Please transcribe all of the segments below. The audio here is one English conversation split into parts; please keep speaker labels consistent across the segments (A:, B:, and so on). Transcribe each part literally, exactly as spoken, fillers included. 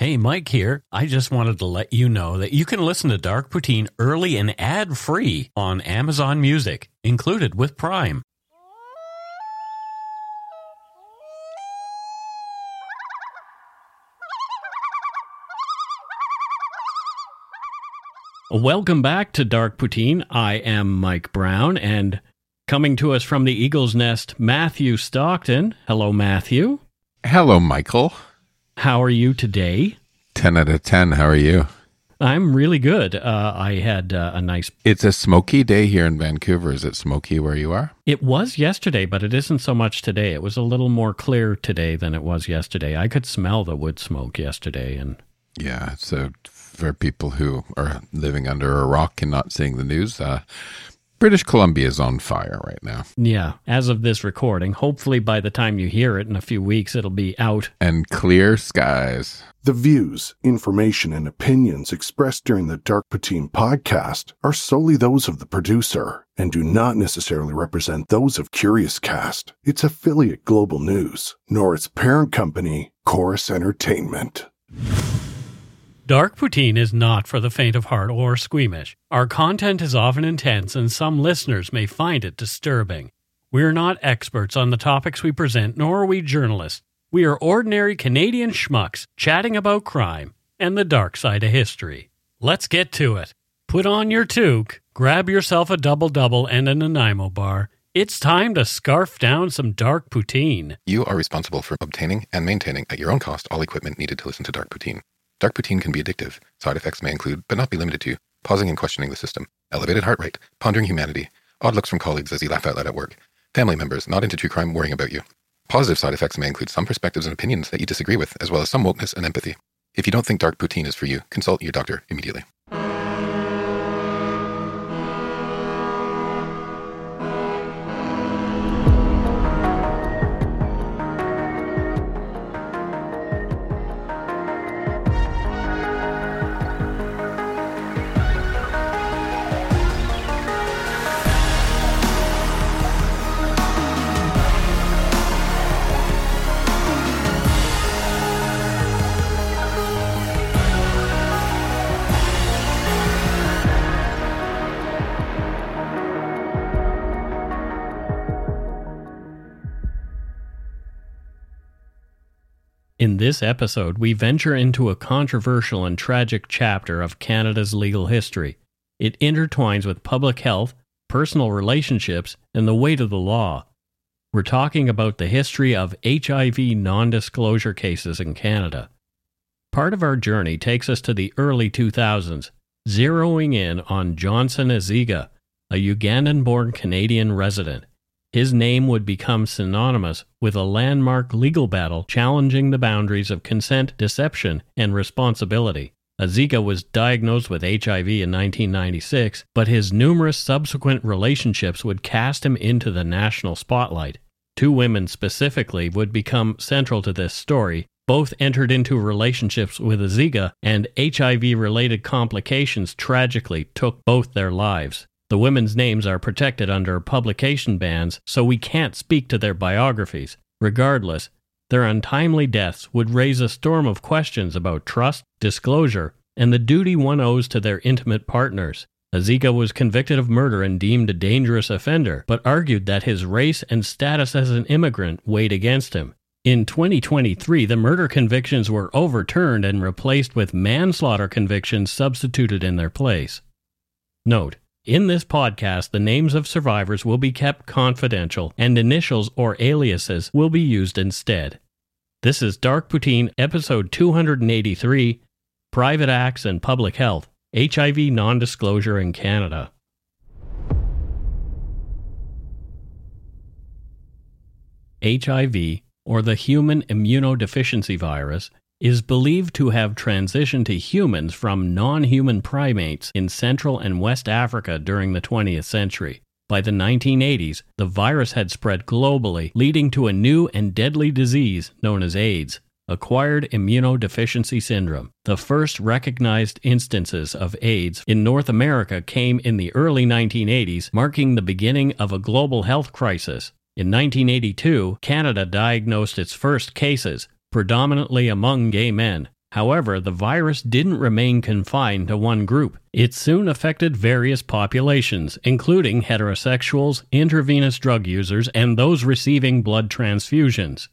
A: Hey, Mike here. I just wanted to let you know that you can listen to Dark Poutine early and ad-free on Amazon Music, included with Prime. Welcome back to Dark Poutine. I am Mike Brown, and coming to us from the Eagle's Nest, Matthew Stockton. Hello, Matthew.
B: Hello, Michael.
A: How are you today?
B: ten out of ten. How are you?
A: I'm really good. Uh, I had uh, a nice...
B: It's a smoky day here in Vancouver. Is it smoky where you are?
A: It was yesterday, but it isn't so much today. It was a little more clear today than it was yesterday. I could smell the wood smoke yesterday. And
B: yeah, so for people who are living under a rock and not seeing the news, uh, British Columbia is on fire right now.
A: Yeah, as of this recording. Hopefully by the time you hear it in a few weeks, it'll be out.
B: And clear skies.
C: The views, information, and opinions expressed during the Dark Poutine podcast are solely those of the producer and do not necessarily represent those of Curious Cast, its affiliate Global News, nor its parent company, Chorus Entertainment.
A: Dark Poutine is not for the faint of heart or squeamish. Our content is often intense and some listeners may find it disturbing. We are not experts on the topics we present, nor are we journalists. We are ordinary Canadian schmucks chatting about crime and the dark side of history. Let's get to it. Put on your toque, grab yourself a double-double and a Nanaimo bar. It's time to scarf down some Dark Poutine.
D: You are responsible for obtaining and maintaining at your own cost all equipment needed to listen to Dark Poutine. Dark Poutine can be addictive. Side effects may include, but not be limited to, pausing and questioning the system, elevated heart rate, pondering humanity, odd looks from colleagues as you laugh out loud at work, family members not into true crime worrying about you. Positive side effects may include some perspectives and opinions that you disagree with, as well as some wokeness and empathy. If you don't think Dark Poutine is for you, consult your doctor immediately.
A: In this episode, we venture into a controversial and tragic chapter of Canada's legal history. It intertwines with public health, personal relationships, and the weight of the law. We're talking about the history of H I V non-disclosure cases in Canada. Part of our journey takes us to the early two thousands, zeroing in on Johnson Aziga, a Ugandan-born Canadian resident. His name would become synonymous with a landmark legal battle challenging the boundaries of consent, deception, and responsibility. Aziga was diagnosed with H I V in nineteen ninety-six, but his numerous subsequent relationships would cast him into the national spotlight. Two women specifically would become central to this story. Both entered into relationships with Aziga, and H I V-related complications tragically took both their lives. The women's names are protected under publication bans, so we can't speak to their biographies. Regardless, their untimely deaths would raise a storm of questions about trust, disclosure, and the duty one owes to their intimate partners. Aziga was convicted of murder and deemed a dangerous offender, but argued that his race and status as an immigrant weighed against him. In twenty twenty-three, the murder convictions were overturned and replaced with manslaughter convictions substituted in their place. Note: in this podcast, the names of survivors will be kept confidential, and initials or aliases will be used instead. This is Dark Poutine, episode two eighty-three, Private Acts and Public Health, H I V Non-Disclosure in Canada. H I V, or the Human Immunodeficiency Virus, is believed to have transitioned to humans from non-human primates in Central and West Africa during the twentieth century. By the nineteen eighties, the virus had spread globally, leading to a new and deadly disease known as AIDS, acquired immunodeficiency syndrome. The first recognized instances of AIDS in North America came in the early nineteen eighties, marking the beginning of a global health crisis. In nineteen eighty-two, Canada diagnosed its first cases, predominantly among gay men. However, the virus didn't remain confined to one group. It soon affected various populations, including heterosexuals, intravenous drug users, and those receiving blood transfusions.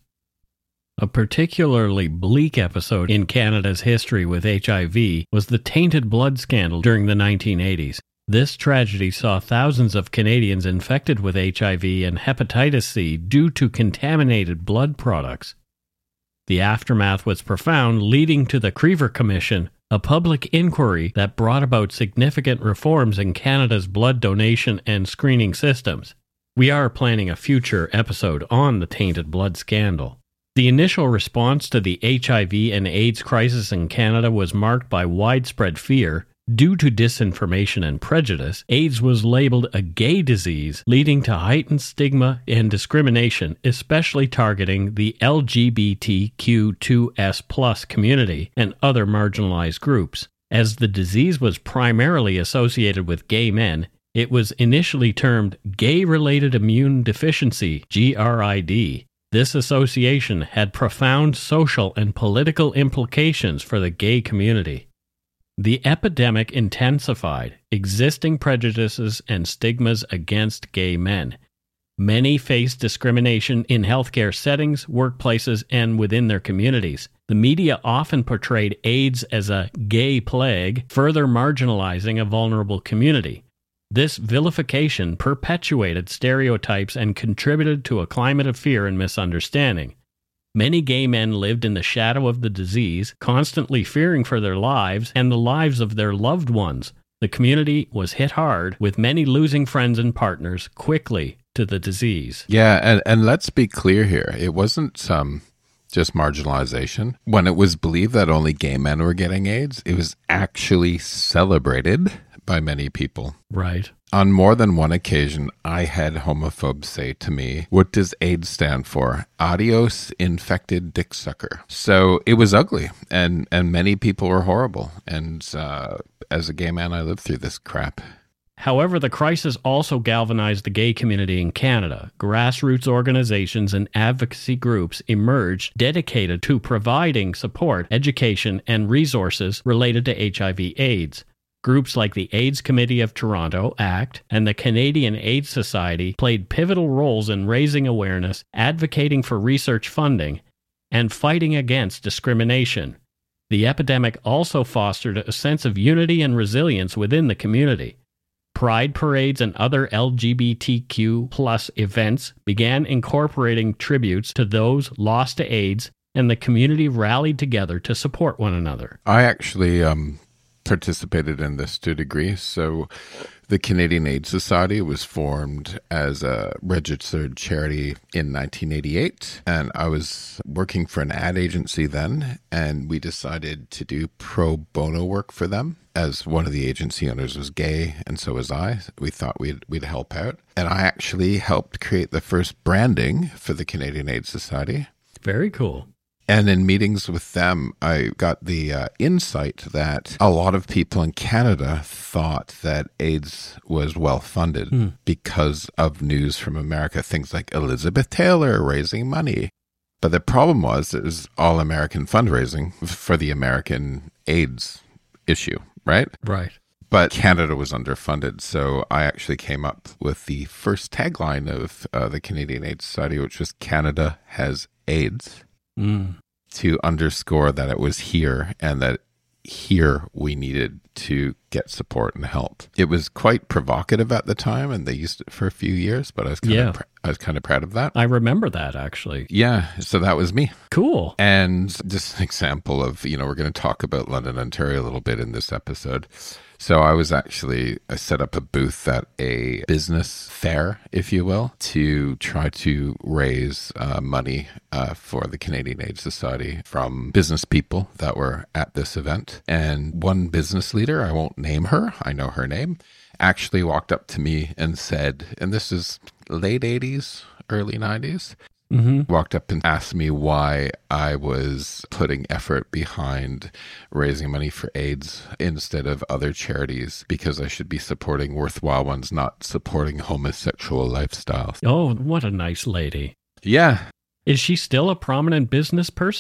A: A particularly bleak episode in Canada's history with H I V was the tainted blood scandal during the nineteen eighties. This tragedy saw thousands of Canadians infected with H I V and hepatitis C due to contaminated blood products. The aftermath was profound, leading to the Crever Commission, a public inquiry that brought about significant reforms in Canada's blood donation and screening systems. We are planning a future episode on the tainted blood scandal. The initial response to the H I V and AIDS crisis in Canada was marked by widespread fear. Due to disinformation and prejudice, AIDS was labeled a gay disease, leading to heightened stigma and discrimination, especially targeting the L G B T Q two S plus community and other marginalized groups. As the disease was primarily associated with gay men, it was initially termed Gay-Related Immune Deficiency, G R I D. This association had profound social and political implications for the gay community. The epidemic intensified existing prejudices and stigmas against gay men. Many faced discrimination in healthcare settings, workplaces, and within their communities. The media often portrayed AIDS as a gay plague, further marginalizing a vulnerable community. This vilification perpetuated stereotypes and contributed to a climate of fear and misunderstanding. Many gay men lived in the shadow of the disease, constantly fearing for their lives and the lives of their loved ones. The community was hit hard, with many losing friends and partners quickly to the disease.
B: Yeah, and, and let's be clear here. It wasn't um, just marginalization. When it was believed that only gay men were getting AIDS, it was actually celebrated by many people.
A: Right.
B: On more than one occasion, I had homophobes say to me, "What does AIDS stand for?" Adios, infected dick sucker. So it was ugly, and, and many people were horrible. And uh, as a gay man, I lived through this crap.
A: However, the crisis also galvanized the gay community in Canada. Grassroots organizations and advocacy groups emerged dedicated to providing support, education, and resources related to H I V AIDS. Groups like the AIDS Committee of Toronto, ACT, and the Canadian AIDS Society played pivotal roles in raising awareness, advocating for research funding, and fighting against discrimination. The epidemic also fostered a sense of unity and resilience within the community. Pride parades and other L G B T Q plus events began incorporating tributes to those lost to AIDS, and the community rallied together to support one another.
B: I actually um, participated in this to a degree. So the Canadian AIDS Society was formed as a registered charity in nineteen eighty-eight, and I was working for an ad agency then, and we decided to do pro bono work for them. As one of the agency owners was gay, and so was I, we thought we'd we'd help out. And I actually helped create the first branding for the Canadian AIDS Society.
A: Very cool.
B: And in meetings with them, I got the uh, insight that a lot of people in Canada thought that AIDS was well-funded mm. because of news from America, things like Elizabeth Taylor raising money. But the problem was it was all American fundraising for the American AIDS issue, right?
A: Right.
B: But Canada was underfunded, so I actually came up with the first tagline of uh, the Canadian AIDS Society, which was Canada has AIDS.
A: Mm.
B: To underscore that it was here and that here we needed to get support and help. It was quite provocative at the time, and they used it for a few years, but I was kind
A: yeah.
B: of pr- I was kind of proud of that.
A: I remember that, actually.
B: Yeah, so that was me.
A: Cool.
B: And just an example of, you know, we're going to talk about London, Ontario a little bit in this episode. So I was actually, I set up a booth at a business fair, if you will, to try to raise uh, money uh, for the Canadian AIDS Society from business people that were at this event. And one business leader, I won't name her, I know her name, actually walked up to me and said, and this is late eighties, early nineties,
A: Mm-hmm.
B: walked up and asked me why I was putting effort behind raising money for AIDS instead of other charities, because I should be supporting worthwhile ones, not supporting homosexual lifestyles.
A: Oh, what a nice lady.
B: Yeah.
A: Is she still a prominent business person?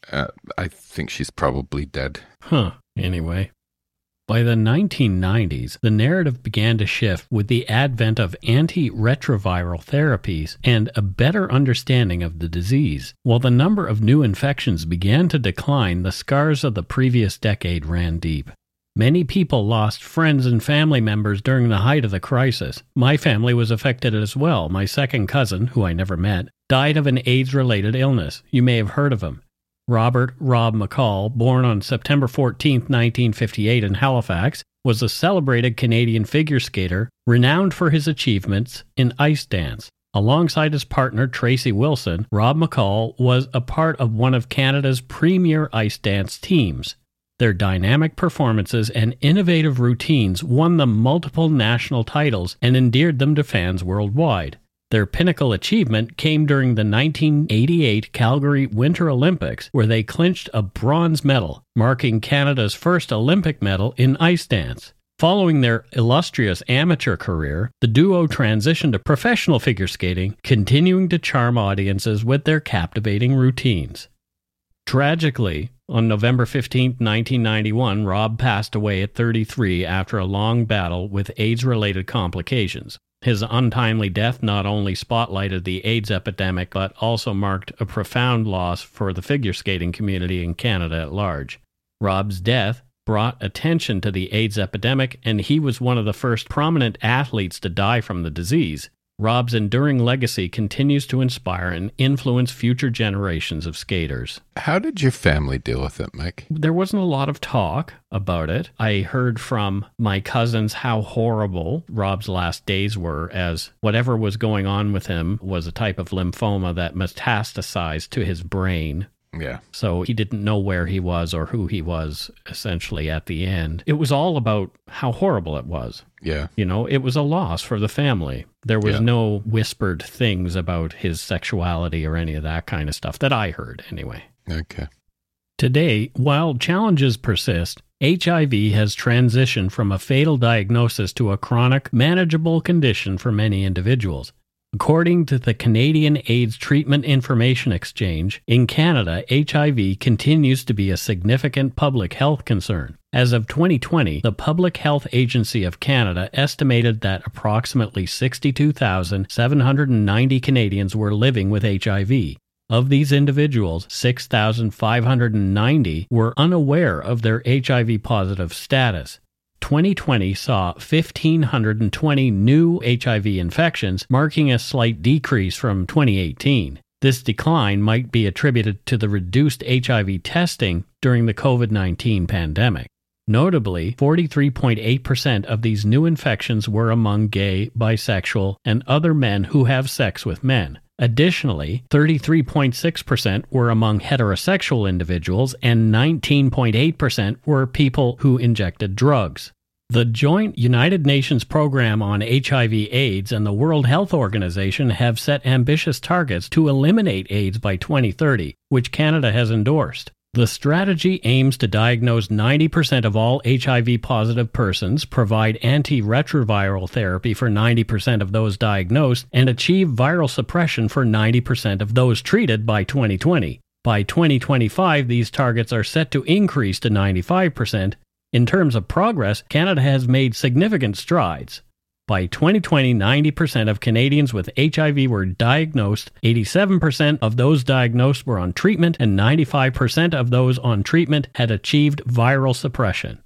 B: Uh, I think she's probably dead.
A: Huh. Anyway. By the nineteen nineties, the narrative began to shift with the advent of antiretroviral therapies and a better understanding of the disease. While the number of new infections began to decline, the scars of the previous decade ran deep. Many people lost friends and family members during the height of the crisis. My family was affected as well. My second cousin, who I never met, died of an AIDS-related illness. You may have heard of him. Robert Rob McCall, born on September fourteenth, nineteen fifty-eight in Halifax, was a celebrated Canadian figure skater renowned for his achievements in ice dance. Alongside his partner Tracy Wilson, Rob McCall was a part of one of Canada's premier ice dance teams. Their dynamic performances and innovative routines won them multiple national titles and endeared them to fans worldwide. Their pinnacle achievement came during the nineteen eighty-eight Calgary Winter Olympics, where they clinched a bronze medal, marking Canada's first Olympic medal in ice dance. Following their illustrious amateur career, the duo transitioned to professional figure skating, continuing to charm audiences with their captivating routines. Tragically, on November fifteenth, nineteen ninety-one, Rob passed away at thirty-three after a long battle with AIDS-related complications. His untimely death not only spotlighted the AIDS epidemic, but also marked a profound loss for the figure skating community in Canada at large. Rob's death brought attention to the AIDS epidemic, and he was one of the first prominent athletes to die from the disease. Rob's enduring legacy continues to inspire and influence future generations of skaters.
B: How did your family deal with it, Mike?
A: There wasn't a lot of talk about it. I heard from my cousins how horrible Rob's last days were, as whatever was going on with him was a type of lymphoma that metastasized to his brain.
B: Yeah.
A: So he didn't know where he was or who he was, essentially, at the end. It was all about how horrible it was.
B: Yeah.
A: You know, it was a loss for the family. There was
B: Yeah.
A: no whispered things about his sexuality or any of that kind of stuff that I heard, anyway.
B: Okay.
A: Today, while challenges persist, H I V has transitioned from a fatal diagnosis to a chronic, manageable condition for many individuals. According to the Canadian AIDS Treatment Information Exchange, in Canada, H I V continues to be a significant public health concern. As of twenty twenty, the Public Health Agency of Canada estimated that approximately sixty-two thousand seven hundred ninety Canadians were living with H I V. Of these individuals, six thousand five hundred ninety were unaware of their H I V-positive status. twenty twenty saw one thousand five hundred twenty new H I V infections, marking a slight decrease from twenty eighteen. This decline might be attributed to the reduced H I V testing during the covid nineteen pandemic. Notably, forty-three point eight percent of these new infections were among gay, bisexual, and other men who have sex with men. Additionally, thirty-three point six percent were among heterosexual individuals and nineteen point eight percent were people who injected drugs. The joint United Nations Program on H I V AIDS and the World Health Organization have set ambitious targets to eliminate AIDS by twenty thirty, which Canada has endorsed. The strategy aims to diagnose ninety percent of all H I V-positive persons, provide antiretroviral therapy for ninety percent of those diagnosed, and achieve viral suppression for ninety percent of those treated by twenty twenty. By twenty twenty-five, these targets are set to increase to ninety-five percent. In terms of progress, Canada has made significant strides. By twenty twenty, ninety percent of Canadians with H I V were diagnosed, eighty-seven percent of those diagnosed were on treatment, and ninety-five percent of those on treatment had achieved viral suppression.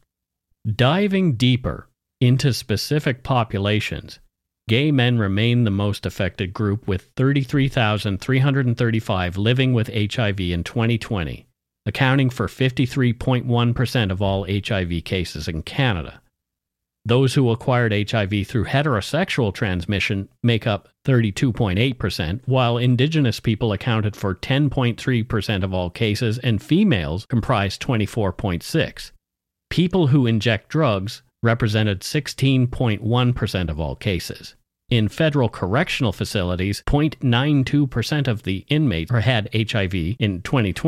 A: Diving deeper into specific populations, gay men remain the most affected group, with thirty-three thousand three hundred thirty-five living with H I V in twenty twenty, accounting for fifty-three point one percent of all H I V cases in Canada. Those who acquired H I V through heterosexual transmission make up thirty-two point eight percent, while Indigenous people accounted for ten point three percent of all cases and females comprised twenty-four point six percent. People who inject drugs represented sixteen point one percent of all cases. In federal correctional facilities, zero point nine two percent of the inmates had H I V in twenty twenty,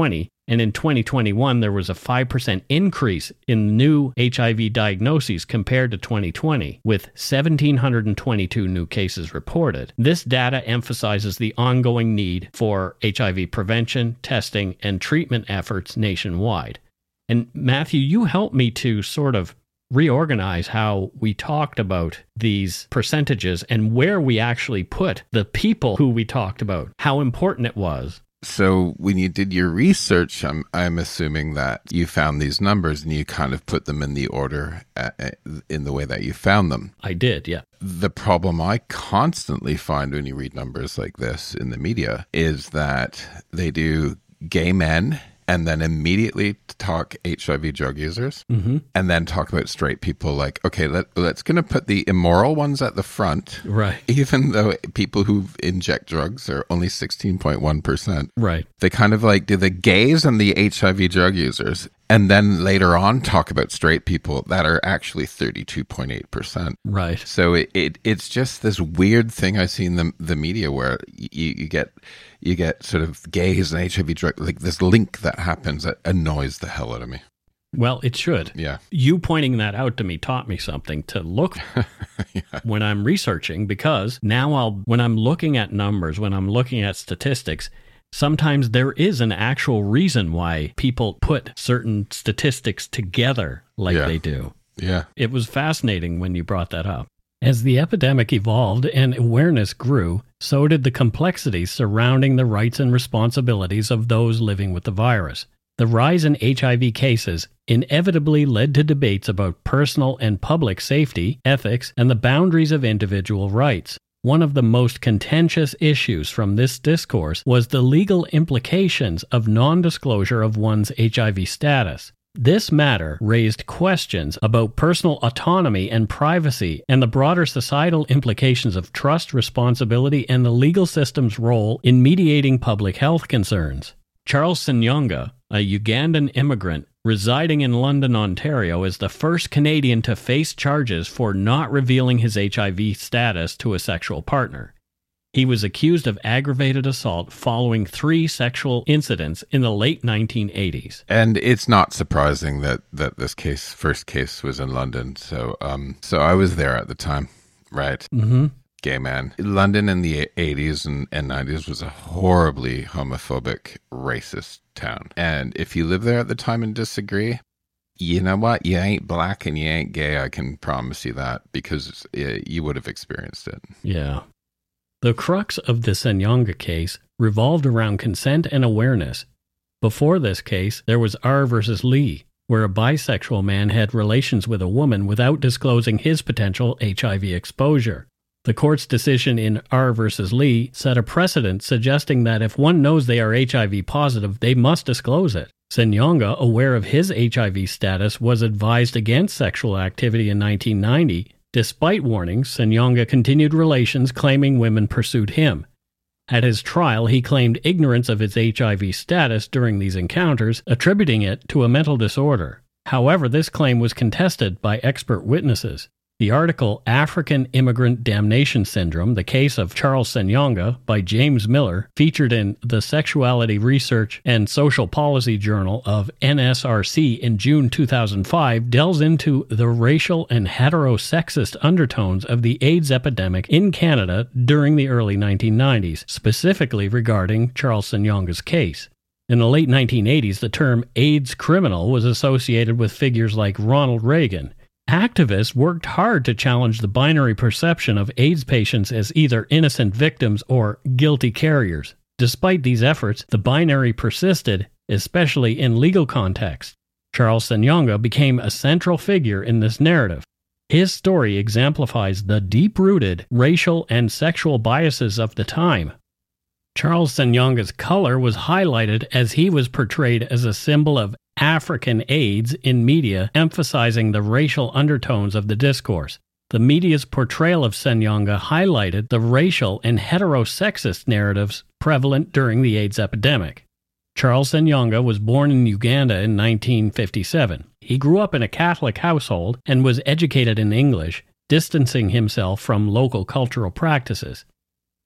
A: And in twenty twenty-one, there was a five percent increase in new H I V diagnoses compared to twenty twenty, with one thousand seven hundred twenty-two new cases reported. This data emphasizes the ongoing need for H I V prevention, testing, and treatment efforts nationwide. And Matthew, you helped me to sort of reorganize how we talked about these percentages and where we actually put the people who we talked about, how important it was.
B: So when you did your research, I'm I'm assuming that you found these numbers and you kind of put them in the order uh, in the way that you found them.
A: I did, yeah.
B: The problem I constantly find when you read numbers like this in the media is that they do gay men and then immediately talk H I V drug users, mm-hmm. and then talk about straight people like, okay, let, let's going to put the immoral ones at the front,
A: right?
B: Even though people who inject drugs are only sixteen point one percent.
A: Right.
B: They kind of like do the gays and the H I V drug users, and then later on talk about straight people that are actually thirty-two point eight percent.
A: Right.
B: So it, it it's just this weird thing I see in the, the media where you, you get... You get sort of gays and H I V drug, like this link that happens that annoys the hell out of me.
A: Well, it should.
B: Yeah.
A: You pointing that out to me taught me something to look yeah. when I'm researching, because now I'll, when I'm looking at numbers, when I'm looking at statistics, sometimes there is an actual reason why people put certain statistics together like
B: yeah.
A: they do.
B: Yeah.
A: It was fascinating when you brought that up. As the epidemic evolved and awareness grew, so did the complexities surrounding the rights and responsibilities of those living with the virus. The rise in H I V cases inevitably led to debates about personal and public safety, ethics, and the boundaries of individual rights. One of the most contentious issues from this discourse was the legal implications of non-disclosure of one's H I V status. This matter raised questions about personal autonomy and privacy and the broader societal implications of trust, responsibility, and the legal system's role in mediating public health concerns. Charles Senyonga, a Ugandan immigrant residing in London, Ontario, is the first Canadian to face charges for not revealing his H I V status to a sexual partner. He was accused of aggravated assault following three sexual incidents in the late nineteen eighties.
B: And it's not surprising that, that this case, first case, was in London. So, um, so I was there at the time, right?
A: Mm-hmm.
B: Gay man. London in the eighties and, and nineties was a horribly homophobic, racist town. And if you live there at the time and disagree, you know what? You ain't black and you ain't gay. I can promise you that, because it, you would have experienced it.
A: Yeah. The crux of the Senyonga case revolved around consent and awareness. Before this case, there was R versus Lee, where a bisexual man had relations with a woman without disclosing his potential H I V exposure. The court's decision in R versus Lee set a precedent suggesting that if one knows they are H I V positive, they must disclose it. Senyonga, aware of his H I V status, was advised against sexual activity in nineteen ninety. Despite warnings, Senyonga continued relations, claiming women pursued him. At his trial, he claimed ignorance of his H I V status during these encounters, attributing it to a mental disorder. However, this claim was contested by expert witnesses. The article African Immigrant Damnation Syndrome, The Case of Charles Senyonga by James Miller, featured in the Sexuality Research and Social Policy Journal of N S R C in June two thousand five, delves into the racial and heterosexist undertones of the AIDS epidemic in Canada during the early nineteen nineties, specifically regarding Charles Senyonga's case. In the late nineteen eighties, the term AIDS criminal was associated with figures like Ronald Reagan. Activists worked hard to challenge the binary perception of AIDS patients as either innocent victims or guilty carriers. Despite these efforts, the binary persisted, especially in legal context. Charles Senyonga became a central figure in this narrative. His story exemplifies the deep-rooted racial and sexual biases of the time. Charles Senyonga's color was highlighted as he was portrayed as a symbol of African AIDS in media, emphasizing the racial undertones of the discourse. The media's portrayal of Senyonga highlighted the racial and heterosexist narratives prevalent during the AIDS epidemic. Charles Senyonga was born in Uganda in nineteen fifty-seven. He grew up in a Catholic household and was educated in English, distancing himself from local cultural practices.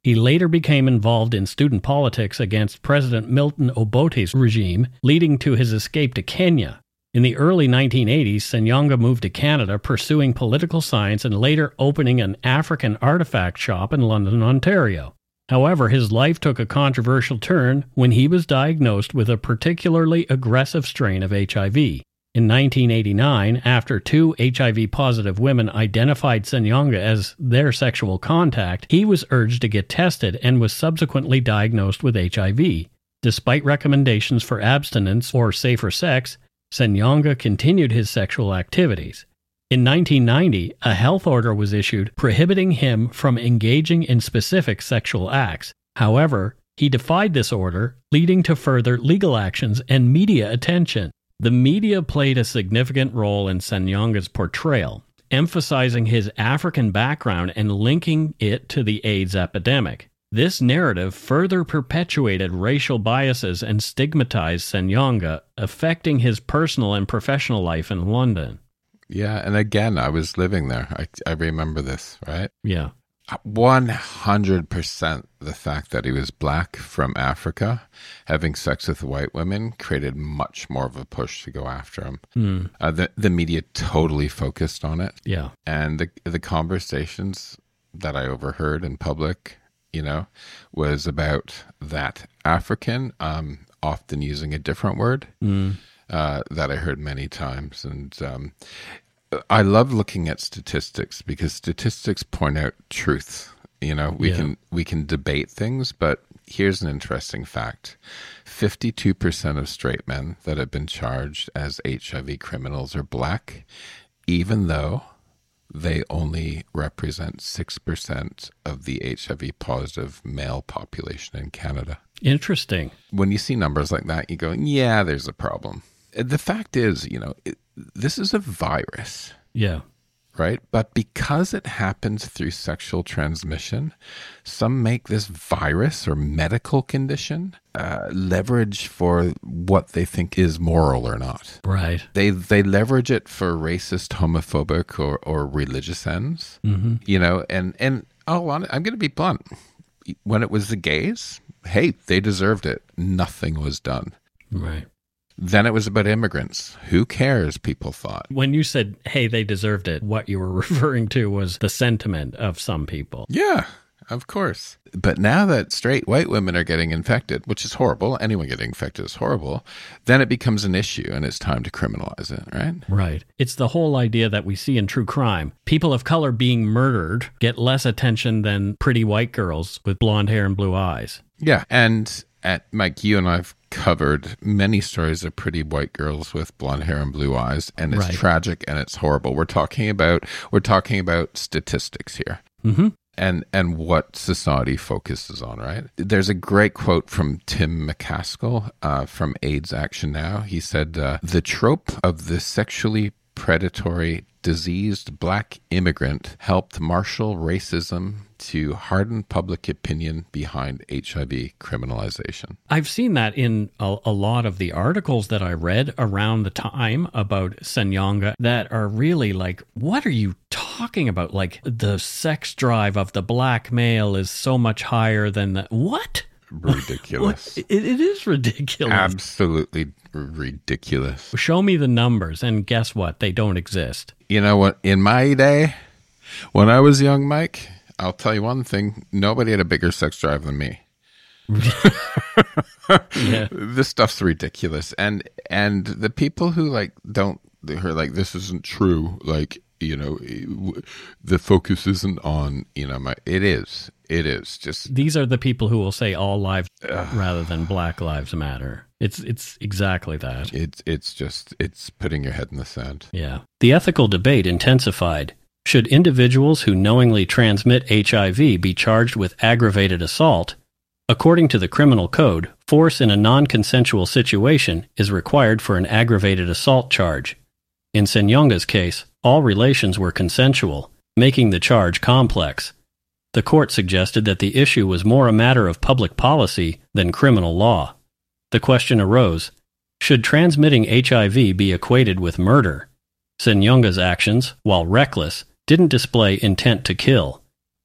A: He later became involved in student politics against President Milton Obote's regime, leading to his escape to Kenya. In the early nineteen eighties, Senyonga moved to Canada, pursuing political science and later opening an African artifact shop in London, Ontario. However, his life took a controversial turn when he was diagnosed with a particularly aggressive strain of H I V. In nineteen eighty-nine, after two H I V-positive women identified Senyonga as their sexual contact, he was urged to get tested and was subsequently diagnosed with H I V. Despite recommendations for abstinence or safer sex, Senyonga continued his sexual activities. In nineteen ninety, a health order was issued prohibiting him from engaging in specific sexual acts. However, he defied this order, leading to further legal actions and media attention. The media played a significant role in Senyonga's portrayal, emphasizing his African background and linking it to the AIDS epidemic. This narrative further perpetuated racial biases and stigmatized Senyonga, affecting his personal and professional life in London.
B: Yeah, and again, I was living there. I, I remember this, right?
A: Yeah.
B: one hundred percent the fact that he was black from Africa, having sex with white women, created much more of a push to go after him.
A: Mm.
B: Uh, the, the media totally focused on it.
A: Yeah.
B: And the, the conversations that I overheard in public, you know, was about that African, um, often using a different word,
A: Mm.
B: uh, that I heard many times. And um, I love looking at statistics because statistics point out truth. You know, we
A: Yeah.
B: can we can debate things, but here's an interesting fact. fifty-two percent of straight men that have been charged as H I V criminals are black, even though they only represent six percent of the H I V positive male population in Canada.
A: Interesting.
B: When you see numbers like that, you go, yeah, there's a problem. The fact is, you know, it, this is a virus,
A: Yeah.
B: right? But because it happens through sexual transmission, some make this virus or medical condition uh, leverage for what they think is moral or not.
A: Right.
B: They they leverage it for racist, homophobic, or, or religious ends,
A: Mm-hmm.
B: you know, and, and oh, I'm going to be blunt. When it was the gays, hey, they deserved it. Nothing was done.
A: Right.
B: Then it was about immigrants. Who cares, people thought.
A: When you said, hey, they deserved it, what you were referring to was the sentiment of some people.
B: Yeah, of course. But now that straight white women are getting infected, which is horrible, anyone getting infected is horrible, then it becomes an issue and it's time to criminalize it, right?
A: Right. It's the whole idea that we see in true crime. People of color being murdered get less attention than pretty white girls with blonde hair and blue eyes.
B: Yeah, and at Mike, you and I've covered many stories of pretty white girls with blonde hair and blue eyes, and it's
A: Right.
B: tragic and it's horrible. We're talking about we're talking about statistics here.
A: Mm-hmm.
B: And and what society focuses on, right? There's a great quote from Tim McCaskill uh, from AIDS Action Now. He said, uh, the trope of the sexually predatory, diseased black immigrant helped marshal racism to harden public opinion behind H I V criminalization.
A: I've seen that in a, a lot of the articles that I read around the time about Senyonga that are really like, what are you talking about? Like, the sex drive of the black male is so much higher than the... What?
B: Ridiculous.
A: What? It, it is ridiculous.
B: Absolutely ridiculous.
A: Show me the numbers, and guess what? They don't exist.
B: You know what? In my day, when I was young, Mike, I'll tell you one thing. Nobody had a bigger sex drive than me.
A: Yeah.
B: This stuff's ridiculous. And and the people who like don't, who are like, this isn't true, like, you know, the focus isn't on, you know, my, it is. It is. Just,
A: These are the people who will say all lives rather than Black Lives Matter. It's it's exactly that.
B: it's it's just, it's putting your head in the sand.
A: Yeah. The ethical debate intensified. Should individuals who knowingly transmit H I V be charged with aggravated assault? According to the criminal code, force in a non-consensual situation is required for an aggravated assault charge. In Senyonga's case, all relations were consensual, making the charge complex. The court suggested that the issue was more a matter of public policy than criminal law. The question arose, should transmitting H I V be equated with murder? Senyonga's actions, while reckless, didn't display intent to kill.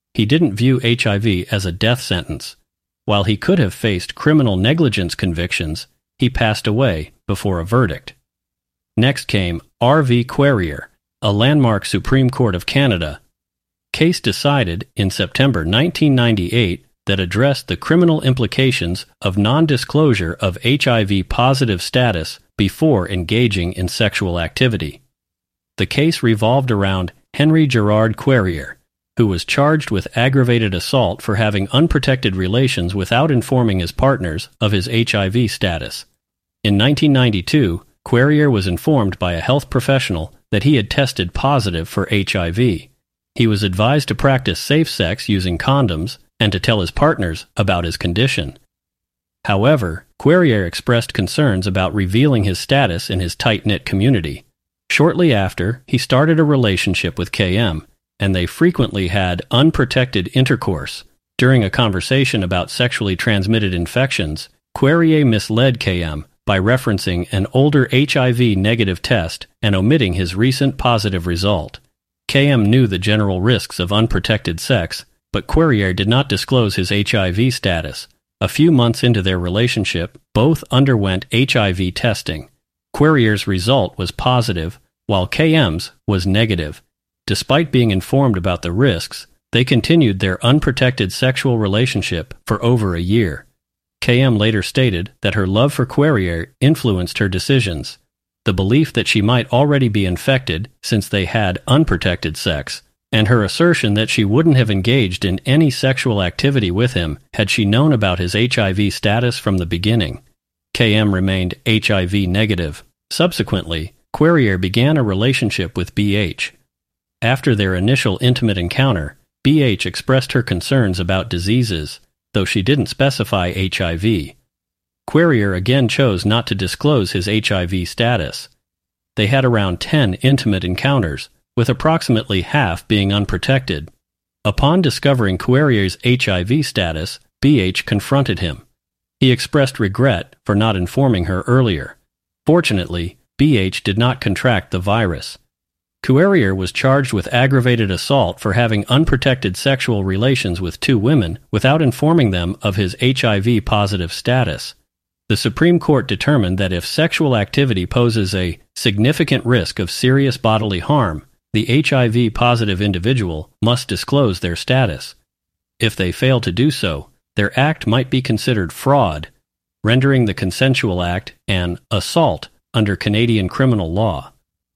A: he didn't view H I V as a death sentence. While he could have faced criminal negligence convictions, he passed away before a verdict. Next came R V Querrier, a landmark Supreme Court of Canada case decided in September nineteen ninety-eight that addressed the criminal implications of non-disclosure of H I V-positive status before engaging in sexual activity. The case revolved around Henry Gerard Querrier, who was charged with aggravated assault for having unprotected relations without informing his partners of his H I V status. In nineteen ninety-two, Querrier was informed by a health professional that he had tested positive for H I V. He was advised to practice safe sex using condoms and to tell his partners about his condition. However, Querrier expressed concerns about revealing his status in his tight-knit community. Shortly after, he started a relationship with K M, and they frequently had unprotected intercourse. During a conversation about sexually transmitted infections, Querrier misled K M by referencing an older H I V negative test and omitting his recent positive result. K M knew the general risks of unprotected sex, but Querrier did not disclose his H I V status. A few months into their relationship, both underwent H I V testing. Querrier's result was positive, while K M's was negative. Despite being informed about the risks, they continued their unprotected sexual relationship for over a year. K M later stated that her love for Querrier influenced her decisions. The belief that she might already be infected since they had unprotected sex, and her assertion that she wouldn't have engaged in any sexual activity with him had she known about his H I V status from the beginning. K M remained H I V negative. Subsequently, Querrier began a relationship with B H. After their initial intimate encounter, B H expressed her concerns about diseases, though she didn't specify H I V. Querrier again chose not to disclose his H I V status. They had around ten intimate encounters, with approximately half being unprotected. Upon discovering Querrier's H I V status, B H confronted him. He expressed regret for not informing her earlier. Fortunately, B H did not contract the virus. Querrier was charged with aggravated assault for having unprotected sexual relations with two women without informing them of his H I V-positive status. The Supreme Court determined that if sexual activity poses a significant risk of serious bodily harm, the H I V-positive individual must disclose their status. If they fail to do so, their act might be considered fraud, rendering the consensual act an assault under Canadian criminal law.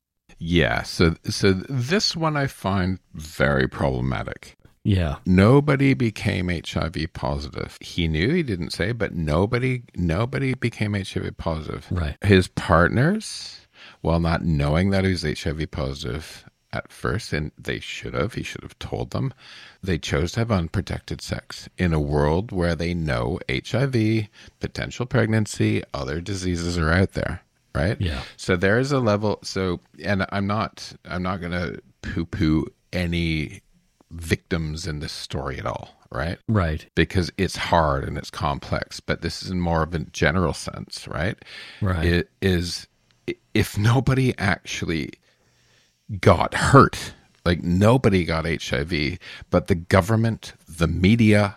B: Yeah, so so this one I find very problematic.
A: Yeah.
B: Nobody became H I V positive. He knew, he didn't say, but nobody nobody became H I V positive.
A: Right.
B: His partners, while not knowing that he was H I V positive at first, and they should have, he should have told them, they chose to have unprotected sex in a world where they know H I V, potential pregnancy, other diseases are out there. Right?
A: Yeah.
B: So there is a level. So, and I'm not, I'm not going to poo-poo any victims in this story at all. Right?
A: Right.
B: Because it's hard and it's complex, but this is in more of a general sense, right?
A: Right.
B: It is, if nobody actually got hurt, like nobody got H I V, but the government, the media,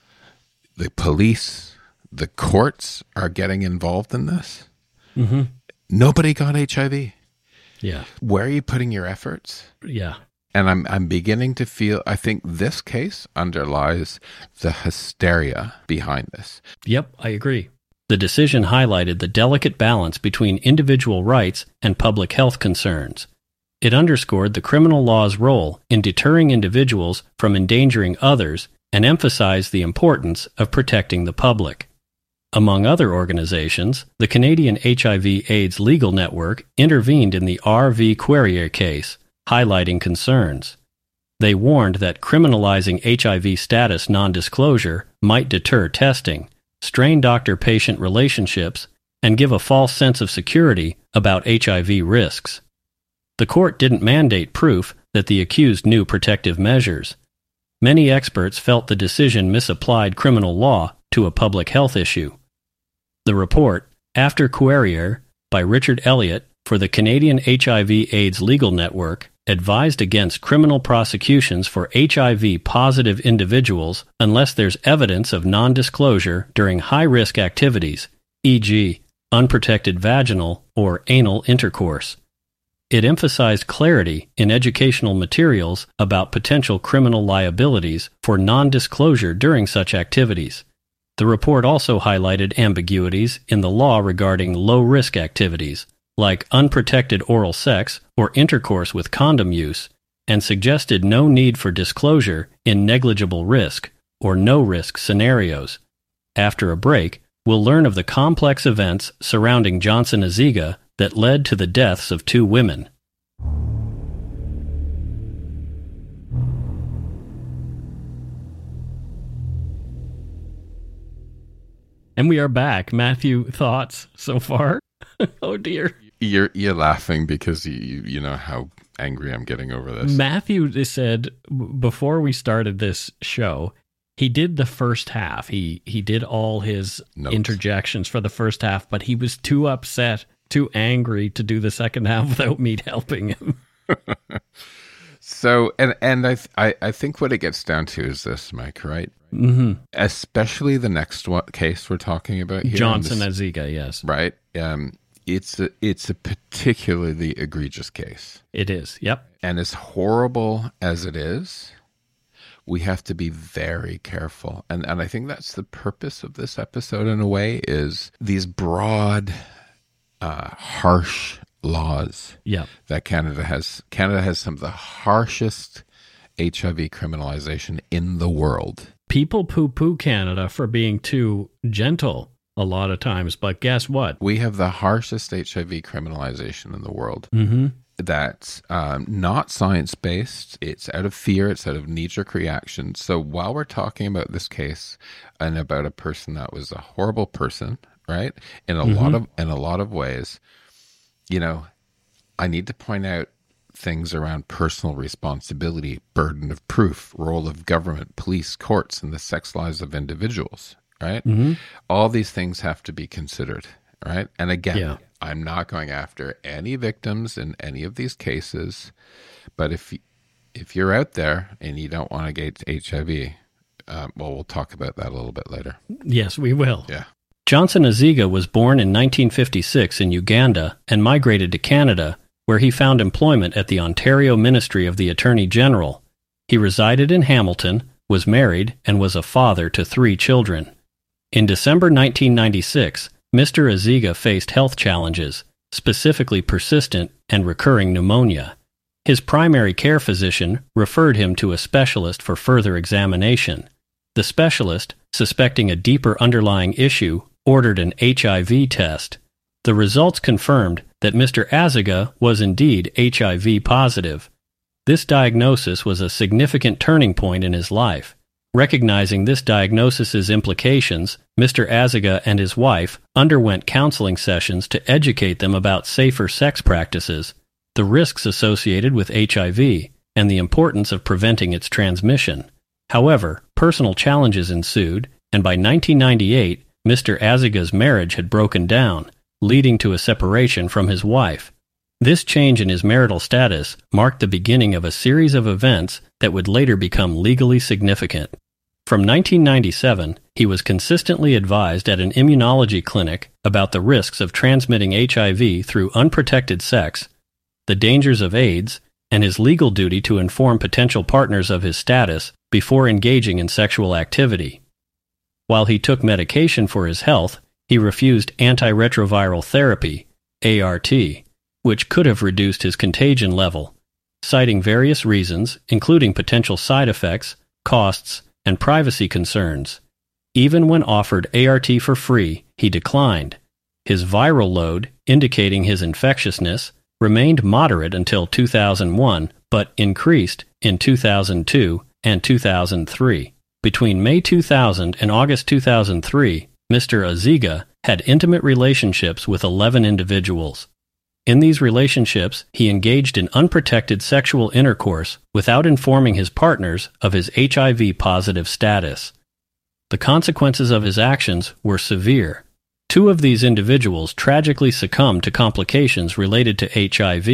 B: the police, the courts are getting involved in this.
A: Mm-hmm.
B: Nobody got H I V.
A: Yeah.
B: Where are you putting your efforts?
A: Yeah.
B: And I'm I'm beginning to feel, I think this case underlies the hysteria behind this.
A: Yep, I agree. The decision highlighted the delicate balance between individual rights and public health concerns. It underscored the criminal law's role in deterring individuals from endangering others and emphasized the importance of protecting the public. Among other organizations, the Canadian H I V AIDS Legal Network intervened in the R V Querrier case, highlighting concerns. They warned that criminalizing H I V status non-disclosure might deter testing, strain doctor-patient relationships, and give a false sense of security about H I V risks. The court didn't mandate proof that the accused knew protective measures. Many experts felt the decision misapplied criminal law to a public health issue. The report, After Querrier, by Richard Elliott for the Canadian H I V AIDS Legal Network, advised against criminal prosecutions for H I V-positive individuals unless there's evidence of non-disclosure during high-risk activities, for example, unprotected vaginal or anal intercourse. It emphasized clarity in educational materials about potential criminal liabilities for non-disclosure during such activities. The report also highlighted ambiguities in the law regarding low-risk activities, like unprotected oral sex or intercourse with condom use, and suggested no need for disclosure in negligible risk or no-risk scenarios. After a break, we'll learn of the complex events surrounding Johnson Aziga that led to the deaths of two women. And we are back. Matthew, thoughts so far? Oh dear.
B: You're you're laughing because you you know how angry I'm getting over this.
A: Matthew said before we started this show, he did the first half. He he did all his Notes. interjections for the first half, but he was too upset, too angry to do the second half without me helping him.
B: So, and and I, th- I I think what it gets down to is this, Mike, right?
A: Mm-hmm.
B: Especially the next one, case we're talking about here.
A: Johnson
B: this,
A: Aziga, yes.
B: Right. Um, it's a, it's a particularly egregious case.
A: It is, yep.
B: And as horrible as it is, we have to be very careful. And and I think that's the purpose of this episode in a way, is these broad, uh, harsh laws
A: yep.
B: that Canada has. Canada has some of the harshest H I V criminalization in the world.
A: People poo-poo Canada for being too gentle a lot of times, but guess what?
B: We have the harshest H I V criminalization in the world.
A: Mm-hmm.
B: That's um, not science-based. It's out of fear. It's out of knee-jerk reaction. So while we're talking about this case and about a person that was a horrible person, right, in a
A: mm-hmm.
B: lot of in a lot of ways, you know, I need to point out things around personal responsibility, burden of proof, role of government, police, courts, and the sex lives of individuals, right?
A: Mm-hmm.
B: All these things have to be considered, right? And again,
A: yeah.
B: I'm not going after any victims in any of these cases, but if if you're out there and you don't want to get H I V, uh, well, we'll talk about that a little bit later.
A: Yes, we will.
B: Yeah.
A: Johnson Aziga was born in nineteen fifty-six in Uganda and migrated to Canada, where he found employment at the Ontario Ministry of the Attorney General. He resided in Hamilton, was married, and was a father to three children. In December nineteen ninety-six, Mister Aziga faced health challenges, specifically persistent and recurring pneumonia. His primary care physician referred him to a specialist for further examination. The specialist, suspecting a deeper underlying issue, ordered an H I V test. The results confirmed that Mister Aziga was indeed H I V positive. This diagnosis was a significant turning point in his life. Recognizing this diagnosis's implications, Mister Aziga and his wife underwent counseling sessions to educate them about safer sex practices, the risks associated with H I V, and the importance of preventing its transmission. However, personal challenges ensued, and by nineteen ninety-eight, Mister Aziga's marriage had broken down, leading to a separation from his wife. This change in his marital status marked the beginning of a series of events that would later become legally significant. From nineteen ninety-seven, he was consistently advised at an immunology clinic about the risks of transmitting H I V through unprotected sex, the dangers of AIDS, and his legal duty to inform potential partners of his status before engaging in sexual activity. While he took medication for his health, he refused antiretroviral therapy, A R T, which could have reduced his contagion level, citing various reasons, including potential side effects, costs, and privacy concerns. Even when offered A R T for free, he declined. His viral load, indicating his infectiousness, remained moderate until two thousand one, but increased in two thousand two and two thousand three. Between May two thousand and August two thousand three, Mister Aziga had intimate relationships with eleven individuals. In these relationships, he engaged in unprotected sexual intercourse without informing his partners of his H I V-positive status. The consequences of his actions were severe. Two of these individuals tragically succumbed to complications related to H I V,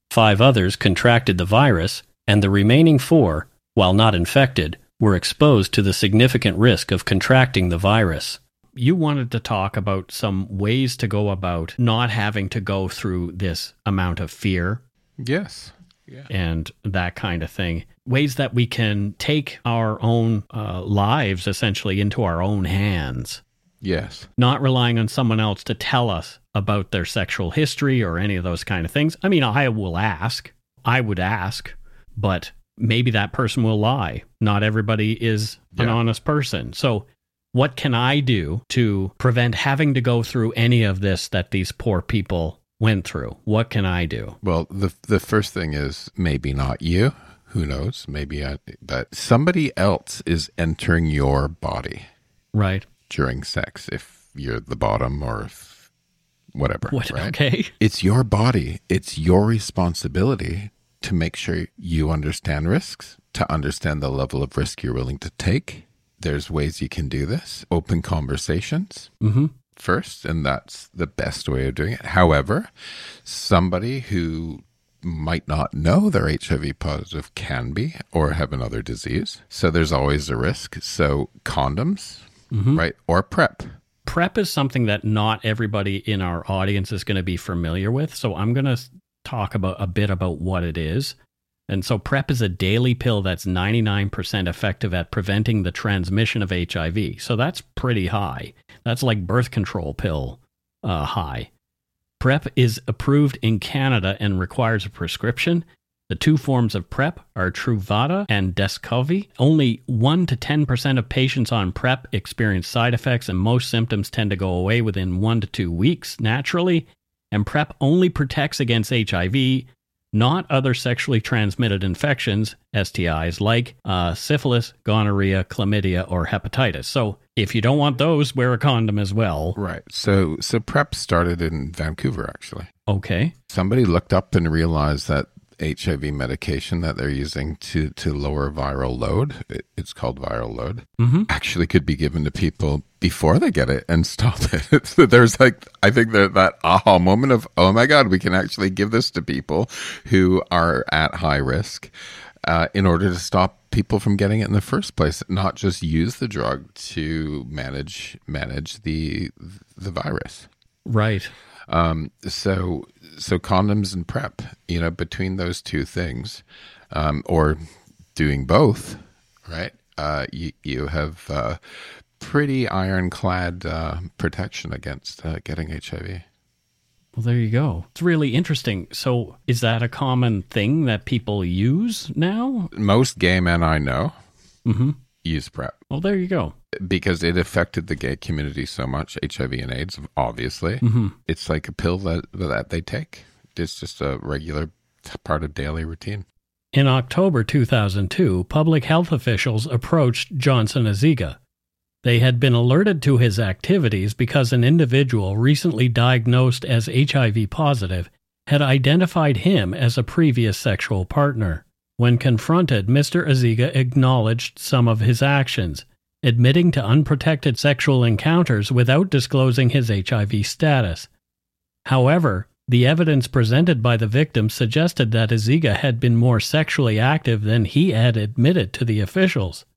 A: Five others contracted the virus, and the remaining four, while not infected, were exposed to the significant risk of contracting the virus. You wanted to talk about some ways to go about not having to go through this amount of fear.
B: Yes. Yeah.
A: And that kind of thing. Ways that we can take our own uh, lives essentially into our own hands.
B: Yes.
A: Not relying on someone else to tell us about their sexual history or any of those kind of things. I mean, I will ask. I would ask, but maybe that person will lie. Not everybody is an
B: Yeah.
A: honest person. So what can I do to prevent having to go through any of this that these poor people went through? What can I do?
B: Well, the the first thing is maybe not you. Who knows? Maybe I, but somebody else is entering your body
A: Right.
B: during sex. If you're the bottom or if whatever,
A: What?
B: right?
A: Okay.
B: It's your body. It's your responsibility to make sure you understand risks, to understand the level of risk you're willing to take. There's ways you can do this. Open conversations.
A: Mm-hmm.
B: First, and that's the best way of doing it. However, somebody who might not know they're H I V positive can be or have another disease. So there's always a risk. So condoms,
A: Mm-hmm.
B: right? Or PrEP.
A: PrEP is something that not everybody in our audience is going to be familiar with. So I'm going to talk about a bit about what it is. And so PrEP is a daily pill that's ninety-nine percent effective at preventing the transmission of H I V. So that's pretty high. That's like birth control pill uh, high. PrEP is approved in Canada and requires a prescription. The two forms of PrEP are Truvada and Descovy. Only one to ten percent of patients on PrEP experience side effects, and most symptoms tend to go away within one to two weeks naturally. And PrEP only protects against H I V, not other sexually transmitted infections, S T Is, like uh, syphilis, gonorrhea, chlamydia, or hepatitis. So if you don't want those, wear a condom as well.
B: Right. So so PrEP started in Vancouver, actually.
A: Okay.
B: Somebody looked up and realized that H I V medication that they're using to, to lower viral load, it, it's called viral load,
A: Mm-hmm.
B: actually could be given to people before they get it and stop it. So there's like, I think that that aha moment of, oh my God, we can actually give this to people who are at high risk uh, in order to stop people from getting it in the first place, not just use the drug to manage manage the the virus.
A: Right.
B: Um, so, so condoms and PrEP, you know, between those two things, um, or doing both, right? Uh, you, you have, uh, pretty ironclad, uh, protection against, uh, getting H I V.
A: Well, there you go. It's really interesting. So is that a common thing that people use now?
B: Most gay men I know
A: Mm-hmm.
B: use PrEP
A: Well, there you go.
B: because it affected the gay community so much, H I V and AIDS, obviously.
A: Mm-hmm.
B: It's like a pill that, that they take. It's just a regular part of daily routine.
A: In October two thousand two, public health officials approached Johnson Aziga. They had been alerted to his activities because an individual recently diagnosed as H I V positive had identified him as a previous sexual partner. When confronted, Mister Aziga acknowledged some of his actions, admitting to unprotected sexual encounters without disclosing his H I V status. However, the evidence presented by the victim suggested that Aziga had been more sexually active than he had admitted to the officials.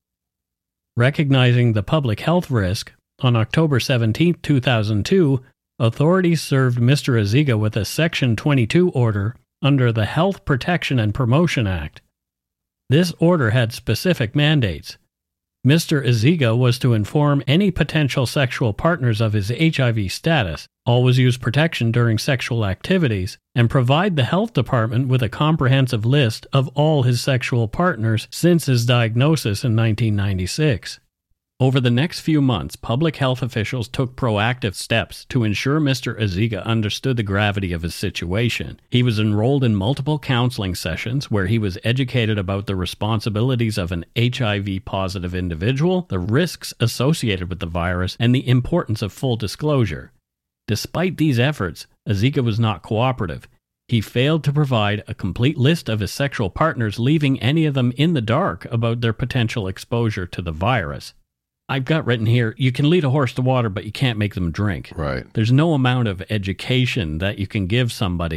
A: Recognizing the public health risk, on October seventeenth, two thousand two, authorities served Mister Aziga with a Section twenty-two order under the Health Protection and Promotion Act. This order had specific mandates. Mister Aziga was to inform any potential sexual partners of his H I V status, always use protection during sexual activities, and provide the health department with a comprehensive list of all his sexual partners since his diagnosis in nineteen ninety-six. Over the next few months, public health officials took proactive steps to ensure Mister Aziga understood the gravity of his situation. He was enrolled in multiple counseling sessions where he was educated about the responsibilities of an H I V-positive individual, the risks associated with the virus, and the importance of full disclosure. Despite these efforts, Aziga was not cooperative. He failed to provide a complete list of his sexual partners, leaving any of them in the dark about their potential exposure to the virus. I've got written here, you can lead a horse to water, but you can't make them drink.
B: Right.
A: There's no amount of education that you can give somebody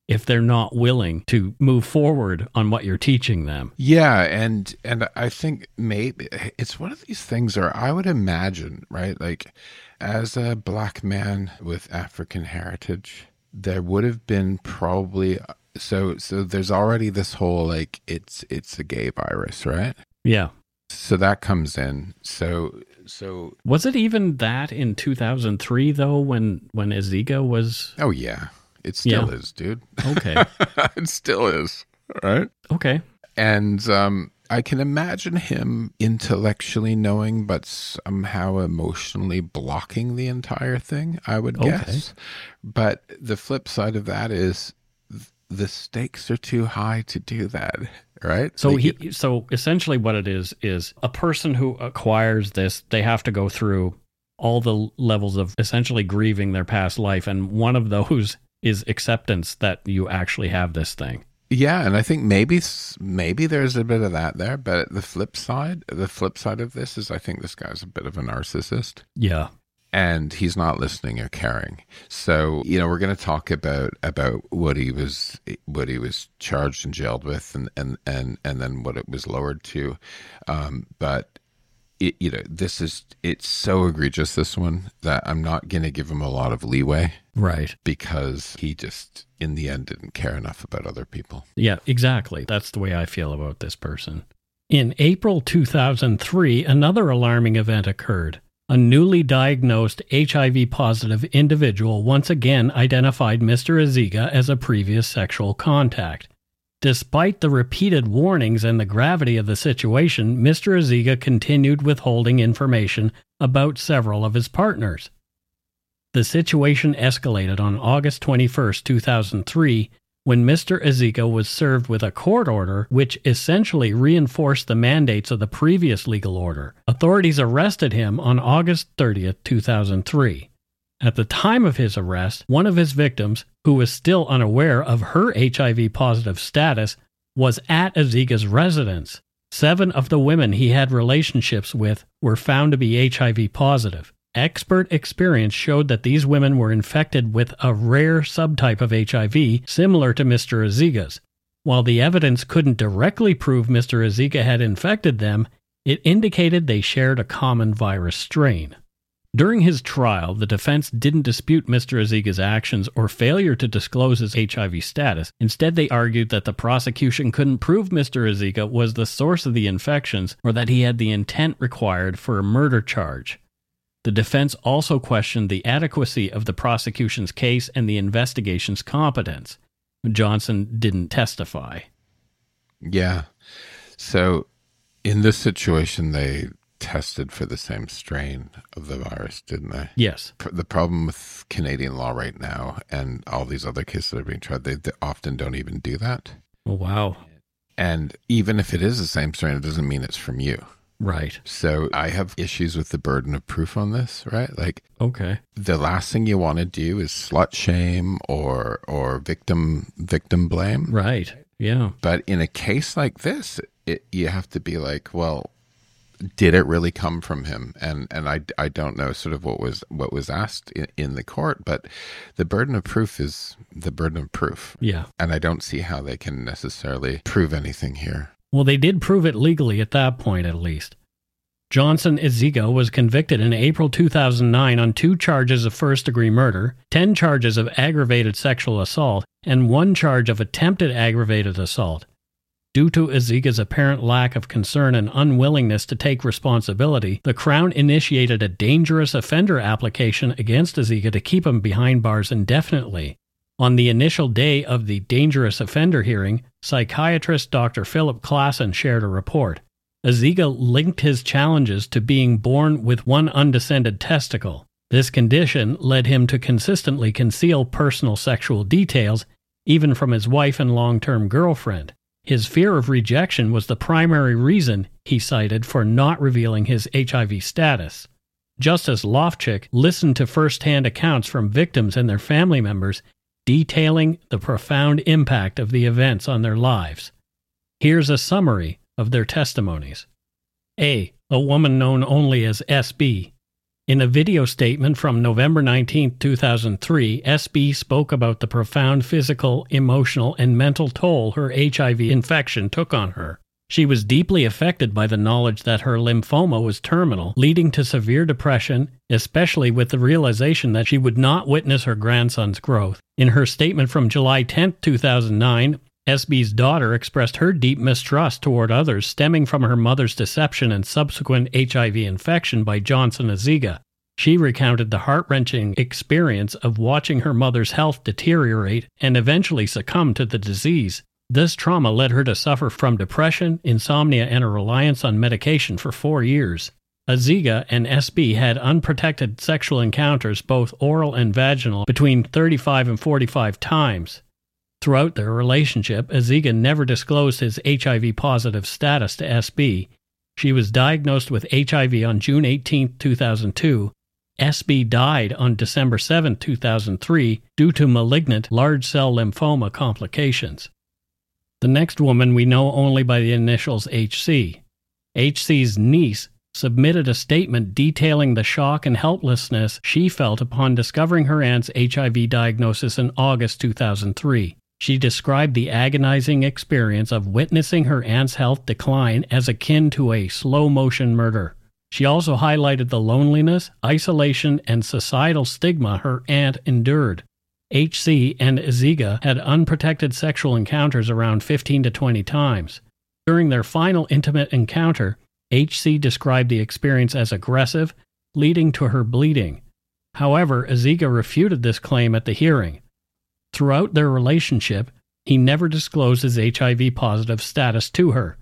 A: if they're not willing to move forward on what you're teaching them.
B: Yeah, and and I think maybe it's one of these things, or I would imagine, right? Like, as a black man with African heritage, there would have been probably so so. There's already this whole like it's it's a gay virus, right?
A: Yeah.
B: So that comes in. So so
A: was it even that in two thousand three though, when when Eziga was?
B: Oh yeah. It still
A: yeah.
B: is, dude.
A: Okay.
B: It still is, right?
A: Okay.
B: And um, I can imagine him intellectually knowing, but somehow emotionally blocking the entire thing, I would
A: Okay.
B: guess. But the flip side of that is th- the stakes are too high to do that, right?
A: So
B: Like
A: he,
B: it-
A: so essentially what it is, is a person who acquires this, they have to go through all the levels of essentially grieving their past life. And one of those is acceptance that you actually have this thing.
B: Yeah, and I think maybe maybe there's a bit of that there, but the flip side, the flip side of this is I think this guy's a bit of a narcissist.
A: Yeah.
B: And he's not listening or caring. So, you know, we're going to talk about about what he was what he was charged and jailed with, and and and, and then what it was lowered to. Um, but it, you know, this is it's so egregious, this one, that I'm not going to give him a lot of leeway.
A: Right.
B: Because he just, in the end, didn't care enough about other people.
A: Yeah, exactly. That's the way I feel about this person. In April two thousand three, another alarming event occurred. A newly diagnosed H I V positive individual once again identified Mister Eziga as a previous sexual contact. Despite the repeated warnings and the gravity of the situation, Mister Eziga continued withholding information about several of his partners. The situation escalated on August twenty-first, two thousand three, when Mister Eziga was served with a court order which essentially reinforced the mandates of the previous legal order. Authorities arrested him on August thirtieth, two thousand three. At the time of his arrest, one of his victims, who was still unaware of her H I V positive status, was at Eziga's residence. Seven of the women he had relationships with were found to be H I V positive. Expert experience showed that these women were infected with a rare subtype of H I V similar to Mister Eziga's. While the evidence couldn't directly prove Mister Eziga had infected them, it indicated they shared a common virus strain. During his trial, the defense didn't dispute Mister Eziga's actions or failure to disclose his H I V status. Instead, they argued that the prosecution couldn't prove Mister Eziga was the source of the infections or that he had the intent required for a murder charge. The defense also questioned the adequacy of the prosecution's case and the investigation's competence. Johnson didn't testify.
B: Yeah. So in this situation, they tested for the same strain of the virus, didn't they?
A: Yes.
B: The problem with Canadian law right now and all these other cases that are being tried, they, they often don't even do that.
A: Oh, wow.
B: And even if it is the same strain, it doesn't mean it's from you.
A: Right.
B: So I have issues with the burden of proof on this, right? Like,
A: okay,
B: the last thing you want to do is slut shame or or victim victim blame.
A: Right. Yeah.
B: But in a case like this, it, you have to be like, well, did it really come from him? And and I, I don't know sort of what was what was asked in, in the court, but the burden of proof is the burden of proof.
A: Yeah.
B: And I don't see how they can necessarily prove anything here.
A: Well, they did prove it legally at that point, at least. Johnson Eziga was convicted in April two thousand nine on two charges of first-degree murder, ten charges of aggravated sexual assault, and one charge of attempted aggravated assault. Due to Eziga's apparent lack of concern and unwillingness to take responsibility, the Crown initiated a dangerous offender application against Eziga to keep him behind bars indefinitely. On the initial day of the dangerous offender hearing, psychiatrist Doctor Philip Klassen shared a report. Eziga linked his challenges to being born with one undescended testicle. This condition led him to consistently conceal personal sexual details, even from his wife and long-term girlfriend. His fear of rejection was the primary reason, he cited, for not revealing his H I V status. Justice Lofchick listened to first-hand accounts from victims and their family members, detailing the profound impact of the events on their lives. Here's a summary of their testimonies. A. A woman known only as S B. In a video statement from November nineteenth, two thousand three, S B spoke about the profound physical, emotional, and mental toll her H I V infection took on her. She was deeply affected by the knowledge that her lymphoma was terminal, leading to severe depression, especially with the realization that she would not witness her grandson's growth. In her statement from July tenth, two thousand nine, S B's daughter expressed her deep mistrust toward others stemming from her mother's deception and subsequent H I V infection by Johnson and Zika. She recounted the heart-wrenching experience of watching her mother's health deteriorate and eventually succumb to the disease. This trauma led her to suffer from depression, insomnia, and a reliance on medication for four years. Aziga and S B had unprotected sexual encounters, both oral and vaginal, between thirty-five and forty-five times. Throughout their relationship, Aziga never disclosed his H I V-positive status to S B. She was diagnosed with H I V on June eighteenth, two thousand two. S B died on December seventh, two thousand three, due to malignant large-cell lymphoma complications. The next woman we know only by the initials H C. H C's niece submitted a statement detailing the shock and helplessness she felt upon discovering her aunt's H I V diagnosis in August two thousand three. She described the agonizing experience of witnessing her aunt's health decline as akin to a slow-motion murder. She also highlighted the loneliness, isolation, and societal stigma her aunt endured. H C and Aziga had unprotected sexual encounters around fifteen to twenty times. During their final intimate encounter, H C described the experience as aggressive, leading to her bleeding. However, Aziga refuted this claim at the hearing. Throughout their relationship, he never disclosed his H I V-positive status to her.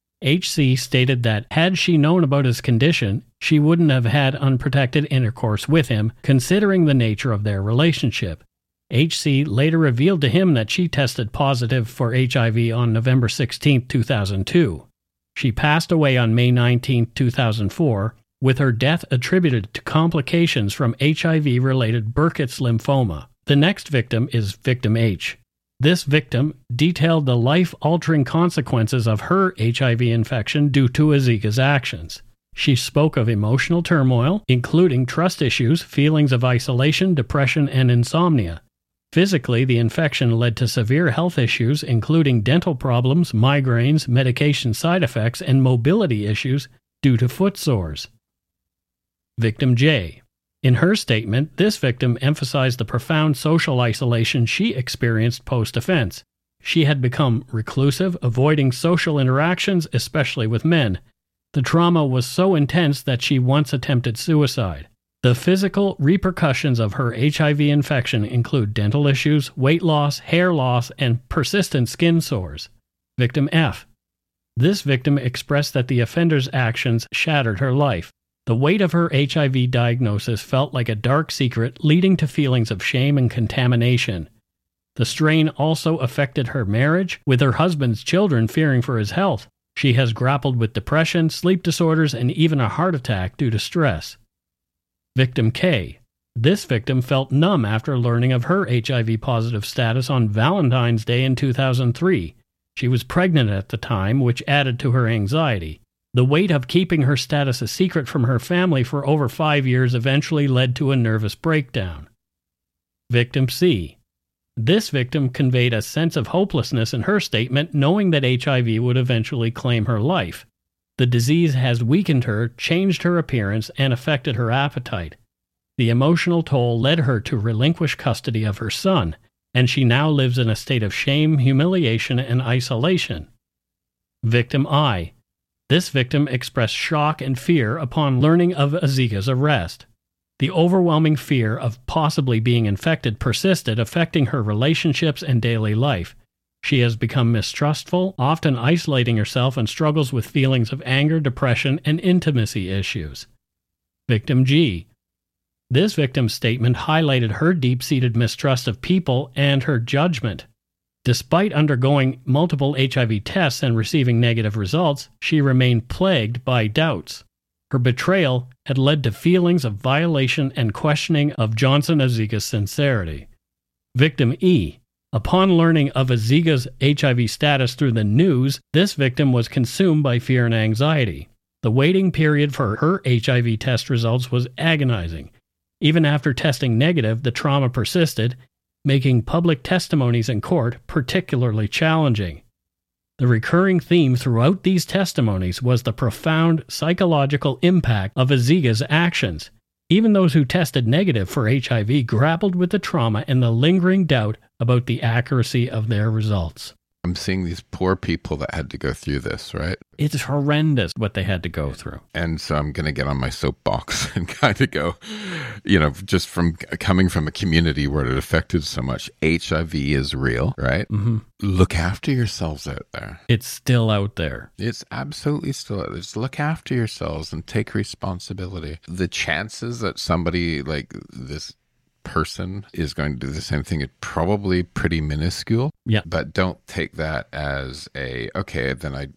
A: H C stated that had she known about his condition, she wouldn't have had unprotected intercourse with him, considering the nature of their relationship. H C later revealed to him that she tested positive for H I V on November sixteenth, two thousand two. She passed away on May nineteenth, two thousand four, with her death attributed to complications from H I V-related Burkitt's lymphoma. The next victim is Victim H. This victim detailed the life-altering consequences of her H I V infection due to Aziga's actions. She spoke of emotional turmoil, including trust issues, feelings of isolation, depression, and insomnia. Physically, the infection led to severe health issues, including dental problems, migraines, medication side effects, and mobility issues due to foot sores. Victim J. In her statement, this victim emphasized the profound social isolation she experienced post-offense. She had become reclusive, avoiding social interactions, especially with men. The trauma was so intense that she once attempted suicide. The physical repercussions of her H I V infection include dental issues, weight loss, hair loss, and persistent skin sores. Victim F. This victim expressed that the offender's actions shattered her life. The weight of her H I V diagnosis felt like a dark secret, leading to feelings of shame and contamination. The strain also affected her marriage, with her husband's children fearing for his health. She has grappled with depression, sleep disorders, and even a heart attack due to stress. Victim K. This victim felt numb after learning of her H I V-positive status on Valentine's Day in two thousand three. She was pregnant at the time, which added to her anxiety. The weight of keeping her status a secret from her family for over five years eventually led to a nervous breakdown. Victim C. This victim conveyed a sense of hopelessness in her statement, knowing that H I V would eventually claim her life. The disease has weakened her, changed her appearance, and affected her appetite. The emotional toll led her to relinquish custody of her son, and she now lives in a state of shame, humiliation, and isolation. Victim I. This victim expressed shock and fear upon learning of Aziga's arrest. The overwhelming fear of possibly being infected persisted, affecting her relationships and daily life. She has become mistrustful, often isolating herself, and struggles with feelings of anger, depression, and intimacy issues. Victim G. This victim's statement highlighted her deep-seated mistrust of people and her judgment. Despite undergoing multiple H I V tests and receiving negative results, she remained plagued by doubts. Her betrayal had led to feelings of violation and questioning of Johnson Aziga's sincerity. Victim E. Upon learning of Aziga's H I V status through the news, this victim was consumed by fear and anxiety. The waiting period for her H I V test results was agonizing. Even after testing negative, the trauma persisted, making public testimonies in court particularly challenging. The recurring theme throughout these testimonies was the profound psychological impact of Aziga's actions. Even those who tested negative for H I V grappled with the trauma and the lingering doubt about the accuracy of their results.
B: I'm seeing these poor people that had to go through this, right?
A: It's horrendous what they had to go through.
B: And so I'm going to get on my soapbox and kind of go, you know, just from coming from a community where it affected so much, H I V is real, right?
A: Mm-hmm.
B: Look after yourselves out there.
A: It's still out there.
B: It's absolutely still out there. Just look after yourselves and take responsibility. The chances that somebody like this person is going to do the same thing is probably pretty minuscule.
A: Yeah.
B: But don't take that as a, okay, then I,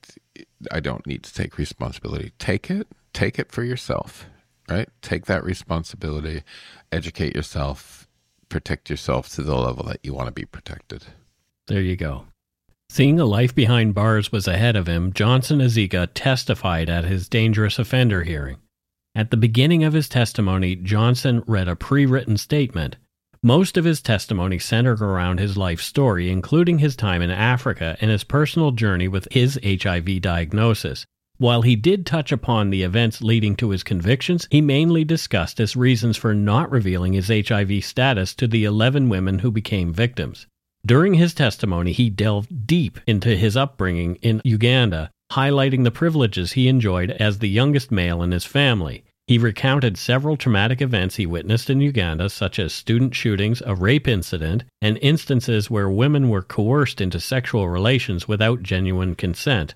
B: I don't need to take responsibility. Take it. Take it for yourself, right? Take that responsibility, educate yourself, protect yourself to the level that you want to be protected.
A: There you go. Seeing a life behind bars was ahead of him, Johnson Aziga testified at his dangerous offender hearing. At the beginning of his testimony, Johnson read a pre-written statement. Most of his testimony centered around his life story, including his time in Africa and his personal journey with his H I V diagnosis. While he did touch upon the events leading to his convictions, he mainly discussed his reasons for not revealing his H I V status to the eleven women who became victims. During his testimony, he delved deep into his upbringing in Uganda, highlighting the privileges he enjoyed as the youngest male in his family. He recounted several traumatic events he witnessed in Uganda, such as student shootings, a rape incident, and instances where women were coerced into sexual relations without genuine consent.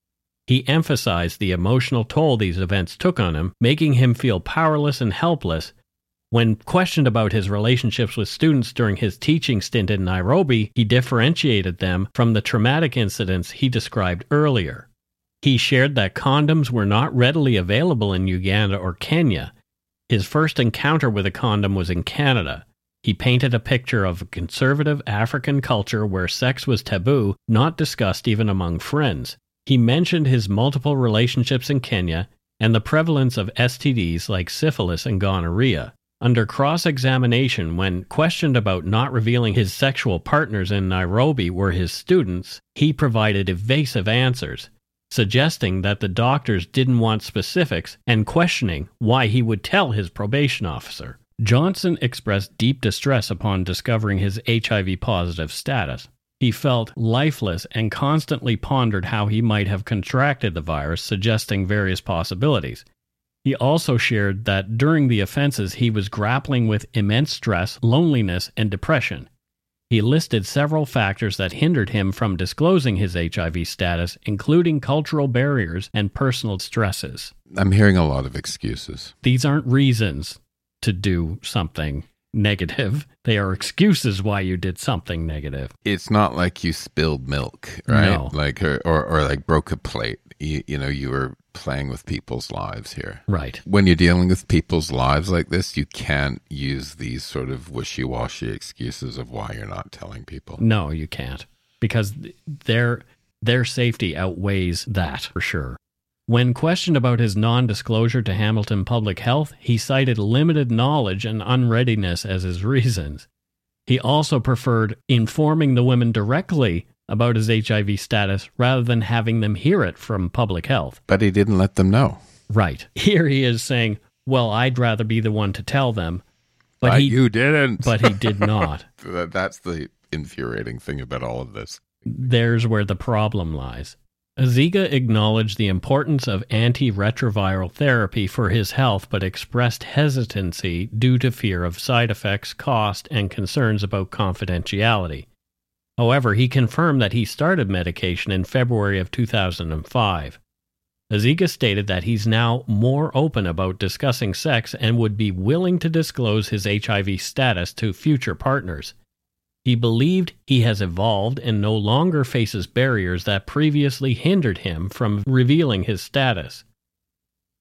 A: He emphasized the emotional toll these events took on him, making him feel powerless and helpless. When questioned about his relationships with students during his teaching stint in Nairobi, he differentiated them from the traumatic incidents he described earlier. He shared that condoms were not readily available in Uganda or Kenya. His first encounter with a condom was in Canada. He painted a picture of a conservative African culture where sex was taboo, not discussed even among friends. He mentioned his multiple relationships in Kenya and the prevalence of S T Ds like syphilis and gonorrhea. Under cross-examination, when questioned about not revealing his sexual partners in Nairobi were his students, he provided evasive answers, suggesting that the doctors didn't want specifics and questioning why he would tell his probation officer. Johnson expressed deep distress upon discovering his H I V-positive status. He felt lifeless and constantly pondered how he might have contracted the virus, suggesting various possibilities. He also shared that during the offenses he was grappling with immense stress, loneliness, and depression. He listed several factors that hindered him from disclosing his H I V status, including cultural barriers and personal stresses.
B: I'm hearing a lot of excuses.
A: These aren't reasons to do something negative. They are excuses why you did something negative.
B: It's not like you spilled milk, right?
A: No.
B: Like or, or, or like broke a plate. You, you know, you were playing with people's lives here.
A: Right.
B: When you're dealing with people's lives like this, you can't use these sort of wishy-washy excuses of why you're not telling people.
A: No, you can't. Because their their safety outweighs that, for sure. When questioned about his non-disclosure to Hamilton Public Health, he cited limited knowledge and unreadiness as his reasons. He also preferred informing the women directly about his H I V status rather than having them hear it from public health.
B: But he didn't let them know.
A: Right. Here he is saying, well, I'd rather be the one to tell them. But,
B: but
A: he,
B: you didn't.
A: But he did not.
B: That's the infuriating thing about all of this.
A: There's where the problem lies. Aziga acknowledged the importance of antiretroviral therapy for his health, but expressed hesitancy due to fear of side effects, cost, and concerns about confidentiality. However, he confirmed that he started medication in February of two thousand five. Aziga stated that he's now more open about discussing sex and would be willing to disclose his H I V status to future partners. He believed he has evolved and no longer faces barriers that previously hindered him from revealing his status.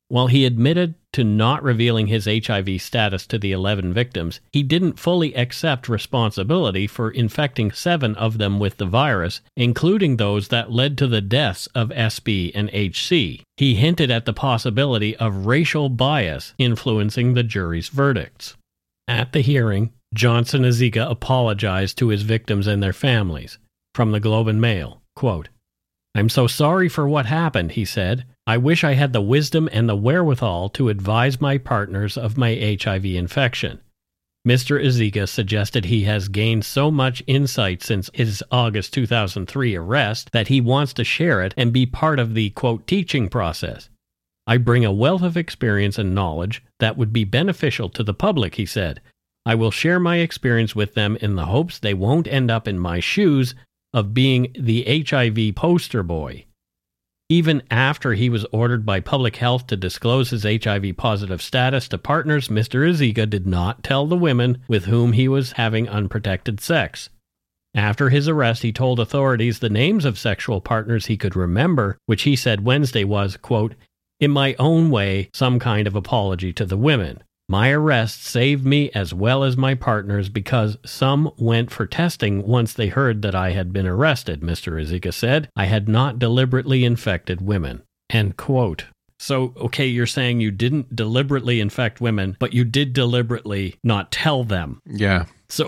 A: While he admitted to not revealing his H I V status to the eleven victims, he didn't fully accept responsibility for infecting seven of them with the virus, including those that led to the deaths of S B and H C. He hinted at the possibility of racial bias influencing the jury's verdicts. At the hearing, Johnson Eziga apologized to his victims and their families. From the Globe and Mail, quote, "I'm so sorry for what happened," he said. "I wish I had the wisdom and the wherewithal to advise my partners of my H I V infection." Mister Eziga suggested he has gained so much insight since his August two thousand three arrest that he wants to share it and be part of the, quote, teaching process. "I bring a wealth of experience and knowledge that would be beneficial to the public," he said. "I will share my experience with them in the hopes they won't end up in my shoes of being the H I V poster boy." Even after he was ordered by public health to disclose his H I V-positive status to partners, Mister Eziga did not tell the women with whom he was having unprotected sex. After his arrest, he told authorities the names of sexual partners he could remember, which he said Wednesday was, quote, "in my own way, some kind of apology to the women. My arrest saved me as well as my partners because some went for testing once they heard that I had been arrested," Mister Eziga said. "I had not deliberately infected women." End quote. So, okay, you're saying you didn't deliberately infect women, but you did deliberately not tell them.
B: Yeah.
A: So,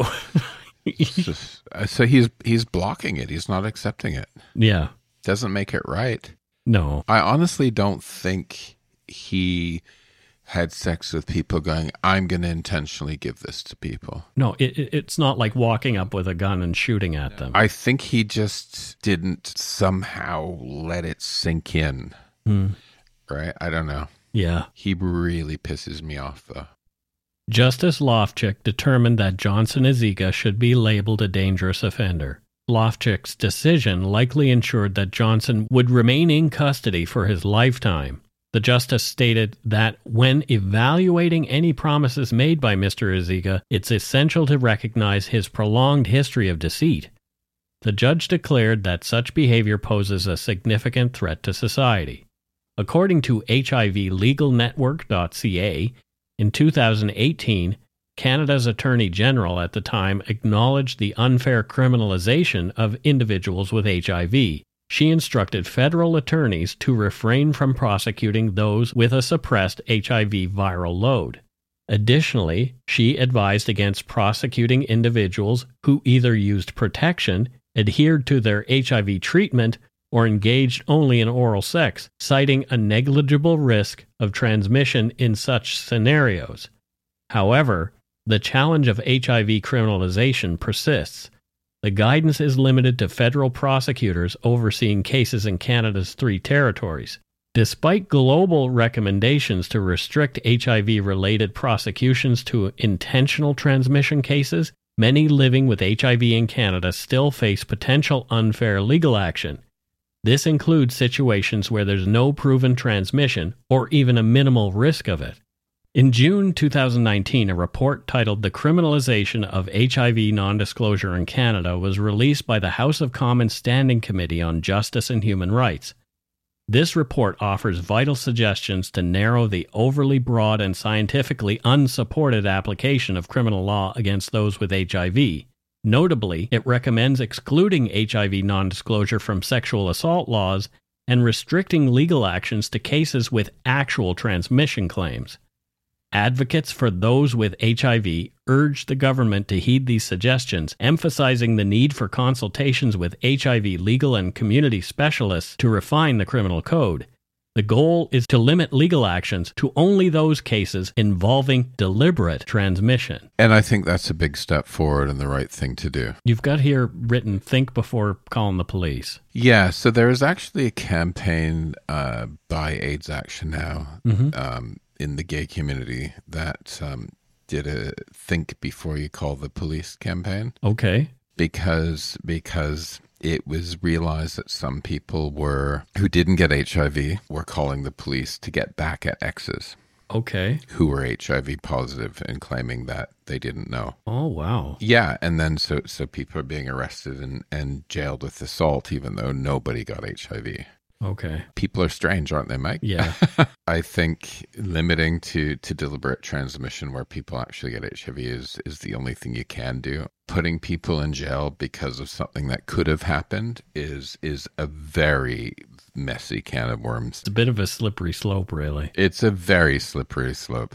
B: just, so he's he's blocking it. He's not accepting it.
A: Yeah.
B: Doesn't make it right.
A: No.
B: I honestly don't think he had sex with people going, "I'm going to intentionally give this to people."
A: No, it, it, it's not like walking up with a gun and shooting at them.
B: I think he just didn't somehow let it sink in.
A: Mm.
B: Right? I don't know.
A: Yeah.
B: He really pisses me off, though.
A: Justice Lofchick determined that Johnson Eziga should be labeled a dangerous offender. Lofchick's decision likely ensured that Johnson would remain in custody for his lifetime. The justice stated that when evaluating any promises made by Mister Eziga, it's essential to recognize his prolonged history of deceit. The judge declared that such behavior poses a significant threat to society. According to H I V legal network dot C A, in two thousand eighteen, Canada's Attorney General at the time acknowledged the unfair criminalization of individuals with H I V. She instructed federal attorneys to refrain from prosecuting those with a suppressed H I V viral load. Additionally, she advised against prosecuting individuals who either used protection, adhered to their H I V treatment, or engaged only in oral sex, citing a negligible risk of transmission in such scenarios. However, the challenge of H I V criminalization persists. The guidance is limited to federal prosecutors overseeing cases in Canada's three territories. Despite global recommendations to restrict H I V-related prosecutions to intentional transmission cases, many living with H I V in Canada still face potential unfair legal action. This includes situations where there's no proven transmission or even a minimal risk of it. In June two thousand nineteen, a report titled The Criminalization of H I V Non-Disclosure in Canada was released by the House of Commons Standing Committee on Justice and Human Rights. This report offers vital suggestions to narrow the overly broad and scientifically unsupported application of criminal law against those with H I V. Notably, it recommends excluding H I V non-disclosure from sexual assault laws and restricting legal actions to cases with actual transmission claims. Advocates for those with H I V urge the government to heed these suggestions, emphasizing the need for consultations with H I V legal and community specialists to refine the criminal code. The goal is to limit legal actions to only those cases involving deliberate transmission.
B: And I think that's a big step forward and the right thing to do.
A: You've got here written, think before calling the police.
B: Yeah, so there is actually a campaign uh, by AIDS Action Now, mm-hmm. um, in the gay community that um, did a think before you call the police campaign.
A: Okay.
B: Because because it was realized that some people were who didn't get H I V were calling the police to get back at exes.
A: Okay.
B: Who were H I V positive and claiming that they didn't know.
A: Oh, wow.
B: Yeah, and then so so people are being arrested and, and jailed with assault even though nobody got H I V.
A: Okay.
B: People are strange, aren't they, Mike?
A: Yeah.
B: I think limiting to, to deliberate transmission where people actually get H I V is, is the only thing you can do. Putting people in jail because of something that could have happened is is a very messy can of worms.
A: It's a bit of a slippery slope, really.
B: It's a very slippery slope.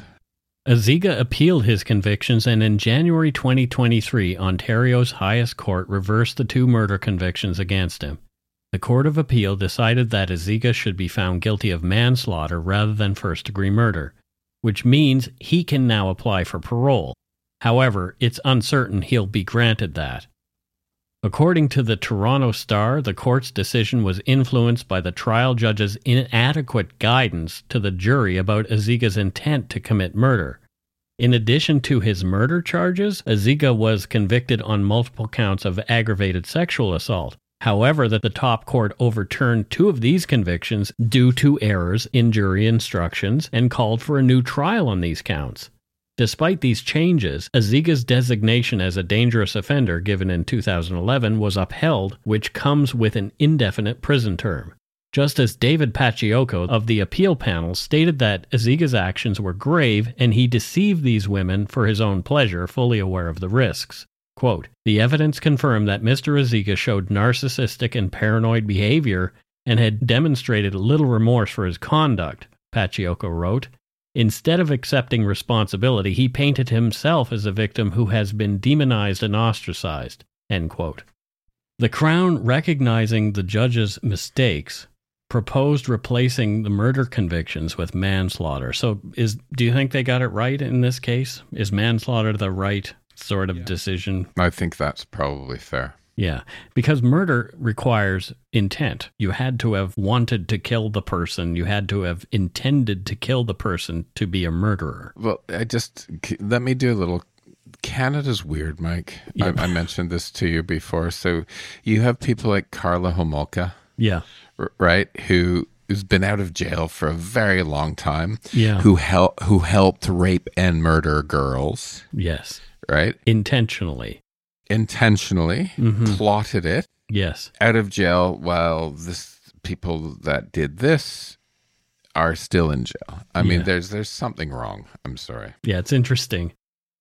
A: Aziga appealed his convictions, and in January twenty twenty-three, Ontario's highest court reversed the two murder convictions against him. The Court of Appeal decided that Aziga should be found guilty of manslaughter rather than first-degree murder, which means he can now apply for parole. However, it's uncertain he'll be granted that. According to the Toronto Star, the court's decision was influenced by the trial judge's inadequate guidance to the jury about Aziga's intent to commit murder. In addition to his murder charges, Aziga was convicted on multiple counts of aggravated sexual assault. However, that the top court overturned two of these convictions due to errors in jury instructions and called for a new trial on these counts. Despite these changes, Aziga's designation as a dangerous offender given in two thousand eleven was upheld, which comes with an indefinite prison term. Justice David Paciocco of the appeal panel stated that Aziga's actions were grave and he deceived these women for his own pleasure, fully aware of the risks. Quote, "The evidence confirmed that Mister Aziga showed narcissistic and paranoid behavior and had demonstrated little remorse for his conduct," Paciocco wrote. "Instead of accepting responsibility, he painted himself as a victim who has been demonized and ostracized." End quote. The Crown, recognizing the judge's mistakes, proposed replacing the murder convictions with manslaughter. So is do you think they got it right in this case? Is manslaughter the right sort of yeah. decision?
B: I think that's probably fair.
A: Yeah, because murder requires intent. You had to have wanted to kill the person. You had to have intended to kill the person to be a murderer.
B: Well, I just, let me do a little, Canada's weird, Mike. Yep. I, I mentioned this to you before. So you have people like Karla Homolka.
A: Yeah.
B: Right? Who who's been out of jail for a very long time.
A: Yeah.
B: Who, hel- who helped rape and murder girls.
A: Yes.
B: Right?
A: Intentionally.
B: Intentionally mm-hmm. plotted it.
A: Yes.
B: Out of jail while this people that did this are still in jail. I yeah. mean, there's there's something wrong. I'm sorry.
A: Yeah, it's interesting.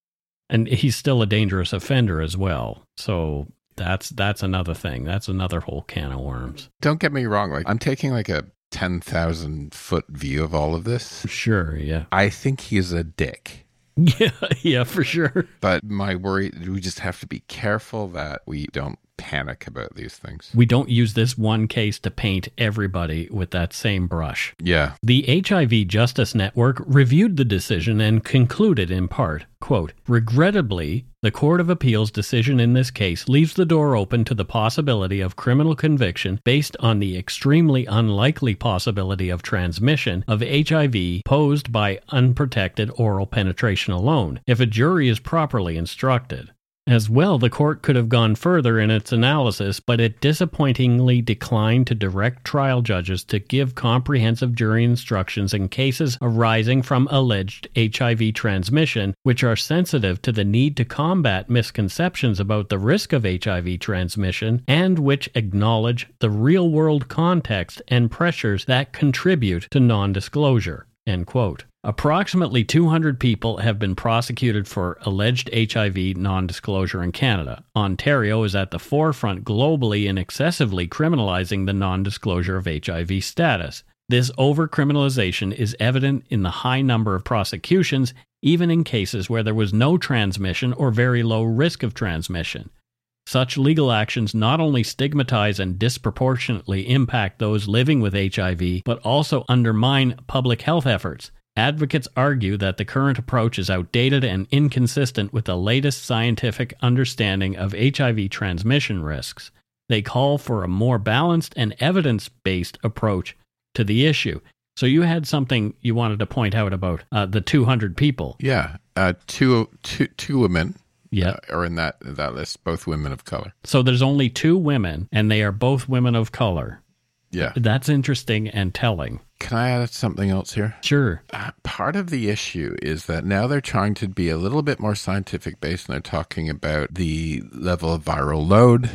A: And he's still a dangerous offender as well. So that's that's another thing. That's another whole can of worms.
B: Don't get me wrong. Like I'm taking like a ten thousand foot view of all of this.
A: Sure, yeah.
B: I think he's a dick.
A: Yeah, yeah, for sure.
B: But my worry, we just have to be careful that we don't panic about these things.
A: We don't use this one case to paint everybody with that same brush.
B: Yeah.
A: The H I V Justice Network reviewed the decision and concluded in part, quote, "Regrettably, the Court of Appeal's decision in this case leaves the door open to the possibility of criminal conviction based on the extremely unlikely possibility of transmission of H I V posed by unprotected oral penetration alone, if a jury is properly instructed." As well, the court could have gone further in its analysis, but it disappointingly declined to direct trial judges to give comprehensive jury instructions in cases arising from alleged H I V transmission, which are sensitive to the need to combat misconceptions about the risk of H I V transmission and which acknowledge the real-world context and pressures that contribute to non-disclosure. End quote. Approximately two hundred people have been prosecuted for alleged H I V non-disclosure in Canada. Ontario is at the forefront globally in excessively criminalizing the non-disclosure of H I V status. This over-criminalization is evident in the high number of prosecutions, even in cases where there was no transmission or very low risk of transmission. Such legal actions not only stigmatize and disproportionately impact those living with H I V, but also undermine public health efforts. Advocates argue that the current approach is outdated and inconsistent with the latest scientific understanding of H I V transmission risks. They call for a more balanced and evidence-based approach to the issue. So you had something you wanted to point out about uh, the two hundred people.
B: Yeah, uh, two, two, two women.
A: Yeah,
B: uh, are in that that list, both women of color.
A: So there's only two women, and they are both women of color.
B: Yeah.
A: That's interesting and telling.
B: Can I add something else here?
A: Sure.
B: Uh, part of the issue is that now they're trying to be a little bit more scientific based, and they're talking about the level of viral load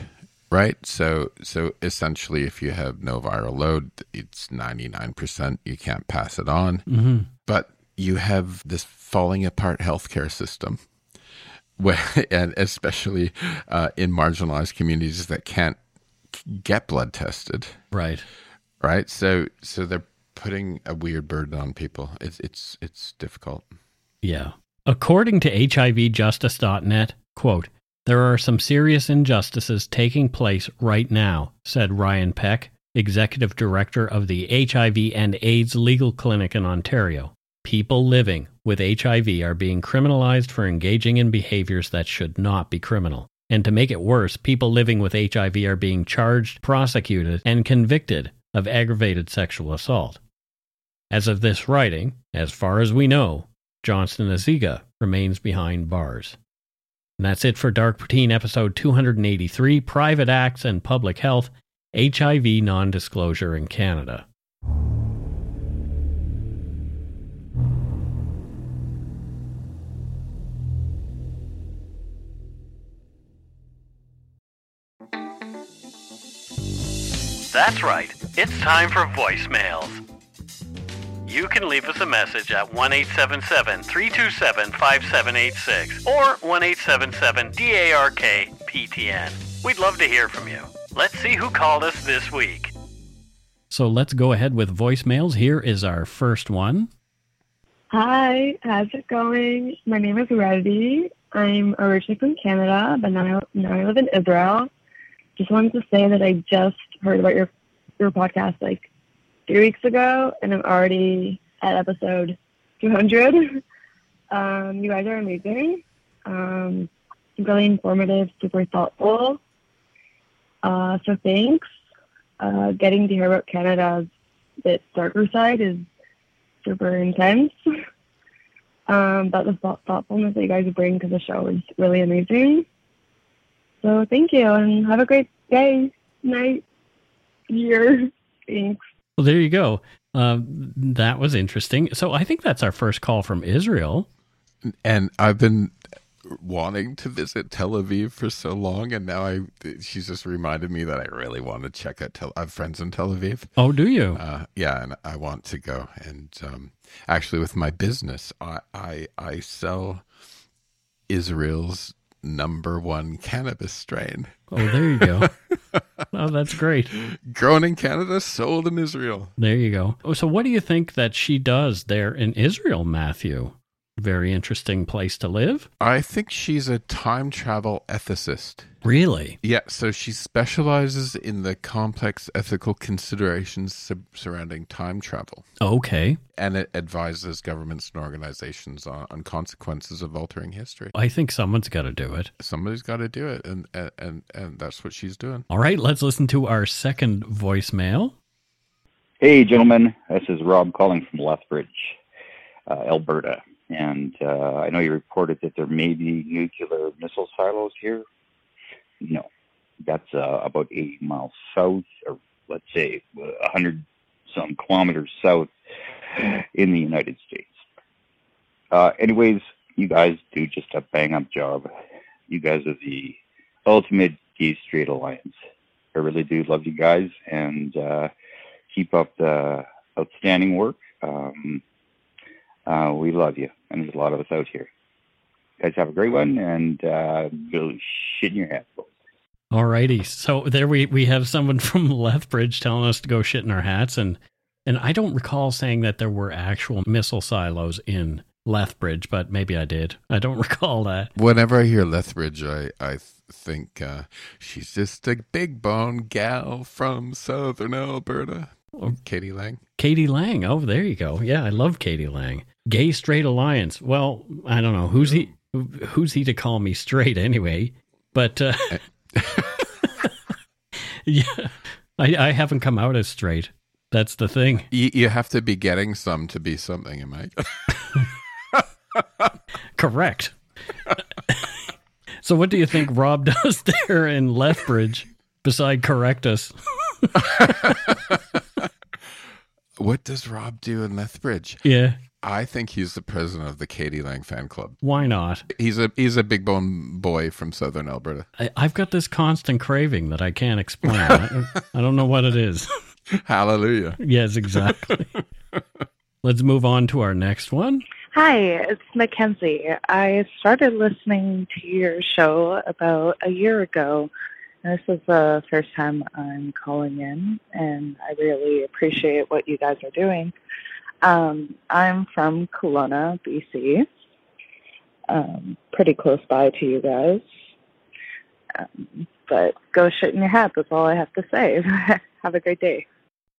B: right? So so essentially, if you have no viral load, it's ninety-nine percent. You can't pass it on.
A: Mm-hmm.
B: But you have this falling apart healthcare system, where, and especially uh, in marginalized communities that can't get blood tested.
A: Right.
B: Right. So so they're putting a weird burden on people. It's it's it's difficult.
A: Yeah. According to H I V justice dot net, quote, "There are some serious injustices taking place right now," said Ryan Peck, executive director of the H I V and AIDS Legal Clinic in Ontario. People living with H I V are being criminalized for engaging in behaviors that should not be criminal. And to make it worse, people living with H I V are being charged, prosecuted, and convicted of aggravated sexual assault. As of this writing, as far as we know, Johnston Aziga remains behind bars. And that's it for Dark Poutine episode two eighty-three, Private Acts and Public Health, H I V Non-Disclosure in Canada. That's right, it's time for voicemails. You can leave us a message at one eight seven seven, three two seven, five seven eight six or one eight seven seven, D A R K, P T N. We'd love to hear from you. Let's see who called us this week. So let's go ahead with voicemails. Here is our first one.
E: Hi, how's it going? My name is Reddy. I'm originally from Canada, but now, now I live in Israel. Just wanted to say that I just heard about your your podcast like three weeks ago, and I'm already at episode two hundred. Um, you guys are amazing. Um, really informative, super thoughtful. Uh, so thanks. Uh, getting to hear about Canada's bit darker side is super intense. Um, but the thought- thoughtfulness that you guys bring to the show is really amazing. So thank you, and have a great day, night, year. Thanks.
A: Well, there you go. Uh, that was interesting. So I think that's our first call from Israel.
B: And I've been wanting to visit Tel Aviv for so long, and now I she's just reminded me that I really want to check out Tel I have friends in Tel Aviv.
A: Oh, do you?
B: Uh, yeah, and I want to go. And um, actually, with my business, I, I I sell Israel's number one cannabis strain.
A: Oh, there you go. Oh, that's great.
B: Grown in Canada, sold in Israel.
A: There you go. Oh, so what do you think that she does there in Israel, Matthew? Very interesting place to live.
B: I think she's a time travel ethicist.
A: Really?
B: Yeah, so she specializes in the complex ethical considerations sub- surrounding time travel.
A: Okay.
B: And it advises governments and organizations on, on consequences of altering history.
A: I think someone's got to do it.
B: Somebody's got to do it, and, and, and, and that's what she's doing.
A: All right, let's listen to our second voicemail.
F: Hey, gentlemen. This is Rob calling from Lethbridge, uh, Alberta. And uh, I know you reported that there may be nuclear missile silos here. No, that's uh, about eighty miles south, or let's say one hundred some kilometers south in the United States. Uh, anyways, you guys do just a bang-up job. You guys are the ultimate gay straight alliance. I really do love you guys, and uh, keep up the outstanding work. Um, Uh, we love you, and there's a lot of us out here. You guys have a great one, and uh, go shit in your hat, folks.
A: All righty. So there we, we have someone from Lethbridge telling us to go shit in our hats. And, and I don't recall saying that there were actual missile silos in Lethbridge, but maybe I did. I don't recall that.
B: Whenever I hear Lethbridge, I, I think uh, she's just a big bone gal from southern Alberta.
A: Oh.
B: Katie Lang.
A: Katie Lang. Oh, there you go. Yeah, I love Katie Lang. Gay straight alliance. Well, I don't know. Who's he who's he to call me straight anyway? But uh, yeah, I, I haven't come out as straight. That's the thing.
B: You, you have to be getting some to be something, am I?
A: Correct. So what do you think Rob does there in Lethbridge beside correct us?
B: What does Rob do in Lethbridge?
A: Yeah.
B: I think he's the president of the Katie Lang fan club.
A: Why not?
B: He's a he's a big bone boy from southern Alberta.
A: I, I've got this constant craving that I can't explain. I, I don't know what it is.
B: Hallelujah.
A: Yes, exactly. Let's move on to our next one.
G: Hi, it's Mackenzie. I started listening to your show about a year ago. This is the first time I'm calling in, and I really appreciate what you guys are doing. Um, I'm from Kelowna, B C, um, pretty close by to you guys. Um, but go shit in your hat, that's all I have to say. Have a great day.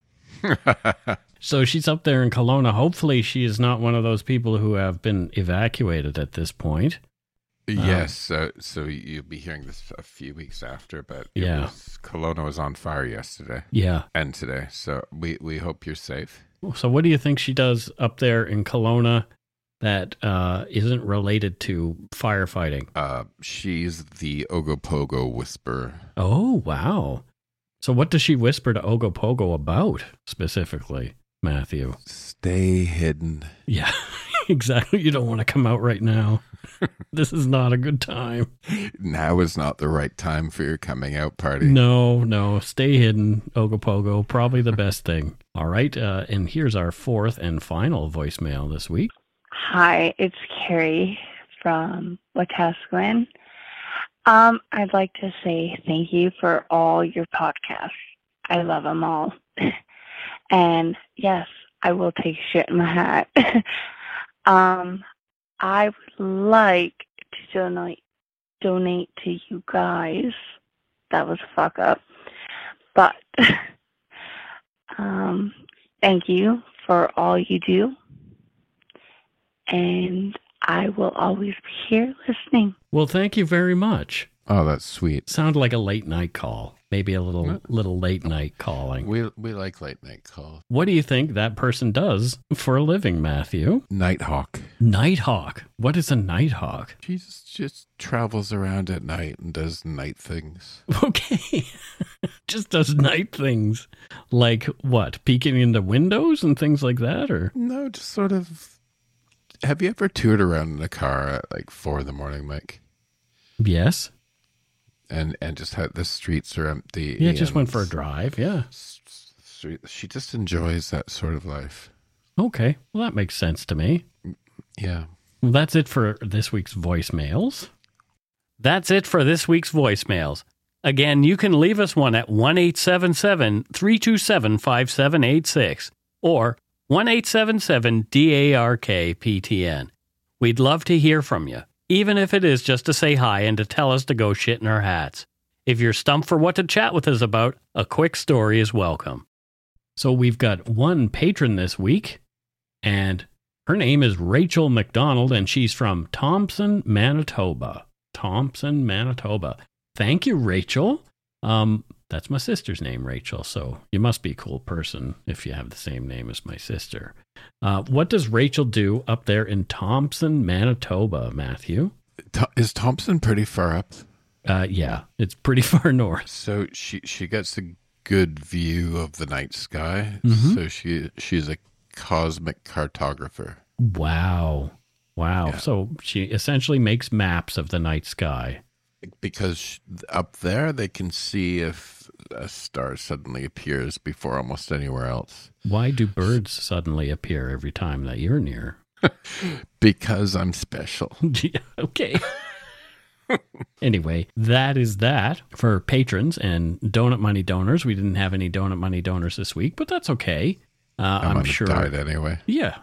A: So she's up there in Kelowna. Hopefully she is not one of those people who have been evacuated at this point.
B: Yes, so so you'll be hearing this a few weeks after, but it
A: Yeah.
B: was, Kelowna was on fire yesterday
A: Yeah.
B: and today, so we, we hope you're safe.
A: So what do you think she does up there in Kelowna that uh, isn't related to firefighting?
B: Uh, she's the Ogopogo whisperer.
A: Oh, wow. So what does she whisper to Ogopogo about specifically, Matthew?
B: Stay hidden.
A: Yeah, exactly. You don't want to come out right now. This is not a good time.
B: Now is not the right time for your coming out party.
A: No, no. Stay hidden, Ogopogo. Probably the best thing. All right. Uh, and here's our fourth and final voicemail this week.
H: Hi, it's Carrie from Wetaskiwin. Um, I'd like to say thank you for all your podcasts. I love them all. And yes, I will take shit in my hat. um, I would like to donate donate to you guys. That was a fuck up. But um, thank you for all you do. And I will always be here listening.
A: Well, thank you very much.
B: Oh, that's sweet.
A: Sounded like a late night call. Maybe a little
B: What?
A: little late night calling.
B: We we like late night calls.
A: What do you think that person does for a living, Matthew?
B: Nighthawk.
A: Nighthawk. What is a nighthawk?
B: She just, just travels around at night and does night things.
A: Okay. Just does night things. Like what? Peeking into windows and things like that? Or
B: No, just sort of. Have you ever toured around in a car at like four in the morning, Mike?
A: yes.
B: And and just had the streets are empty.
A: Yeah, just went
B: and
A: for a drive. Yeah.
B: s- s- Street, she just enjoys that sort of life.
A: Okay. Well, that makes sense to me.
B: Yeah.
A: Well, that's it for this week's voicemails. That's it for this week's voicemails. Again, you can leave us one at one eight seven seven, three two seven, five seven eight six or one eight seven seven D A R K P T N. We'd love to hear from you, even if it is just to say hi and to tell us to go shit in our hats. If you're stumped for what to chat with us about, a quick story is welcome. So we've got one patron this week, and her name is Rachel McDonald, and she's from Thompson, Manitoba. Thompson, Manitoba. Thank you, Rachel. Um, that's my sister's name, Rachel, so you must be a cool person if you have the same name as my sister. Uh, what does Rachel do up there in Thompson, Manitoba, Matthew?
B: Th- Is Thompson pretty far up?
A: Uh, yeah, it's pretty far north.
B: So she she gets a good view of the night sky.
A: Mhm.
B: So she she's a cosmic cartographer.
A: Wow. Wow.
B: Yeah.
A: So she essentially makes maps of the night sky.
B: Because sh- up there they can see if a star suddenly appears before almost anywhere else.
A: Why do birds suddenly appear every time that you're near?
B: Because I'm special.
A: Yeah, okay. Anyway, that is that for patrons and donut money donors. We didn't have any donut money donors this week, but that's okay. Uh,
B: I
A: I'm
B: might have
A: sure.
B: died anyway.
A: Yeah.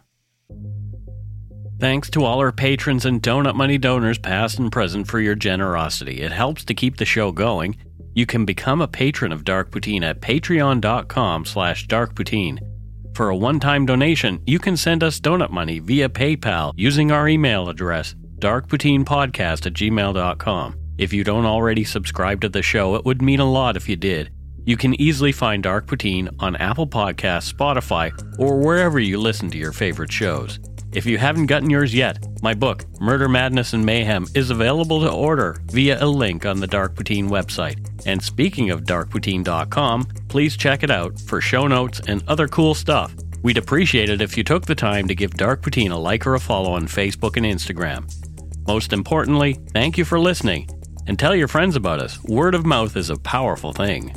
A: Thanks to all our patrons and donut money donors, past and present, for your generosity. It helps to keep the show going. You can become a patron of Dark Poutine at patreon.com slash darkpoutine. For a one-time donation, you can send us donut money via PayPal using our email address, darkpoutinepodcast at gmail dot com. If you don't already subscribe to the show, it would mean a lot if you did. You can easily find Dark Poutine on Apple Podcasts, Spotify, or wherever you listen to your favorite shows. If you haven't gotten yours yet, my book, Murder, Madness, and Mayhem, is available to order via a link on the Dark Poutine website. And speaking of dark poutine dot com, please check it out for show notes and other cool stuff. We'd appreciate it if you took the time to give Dark Poutine a like or a follow on Facebook and Instagram. Most importantly, thank you for listening, and tell your friends about us. Word of mouth is a powerful thing.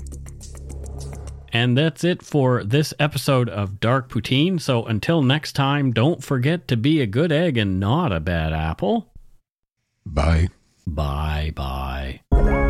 A: And that's it for this episode of Dark Poutine. So until next time, don't forget to be a good egg and not a bad apple.
B: Bye.
A: Bye bye.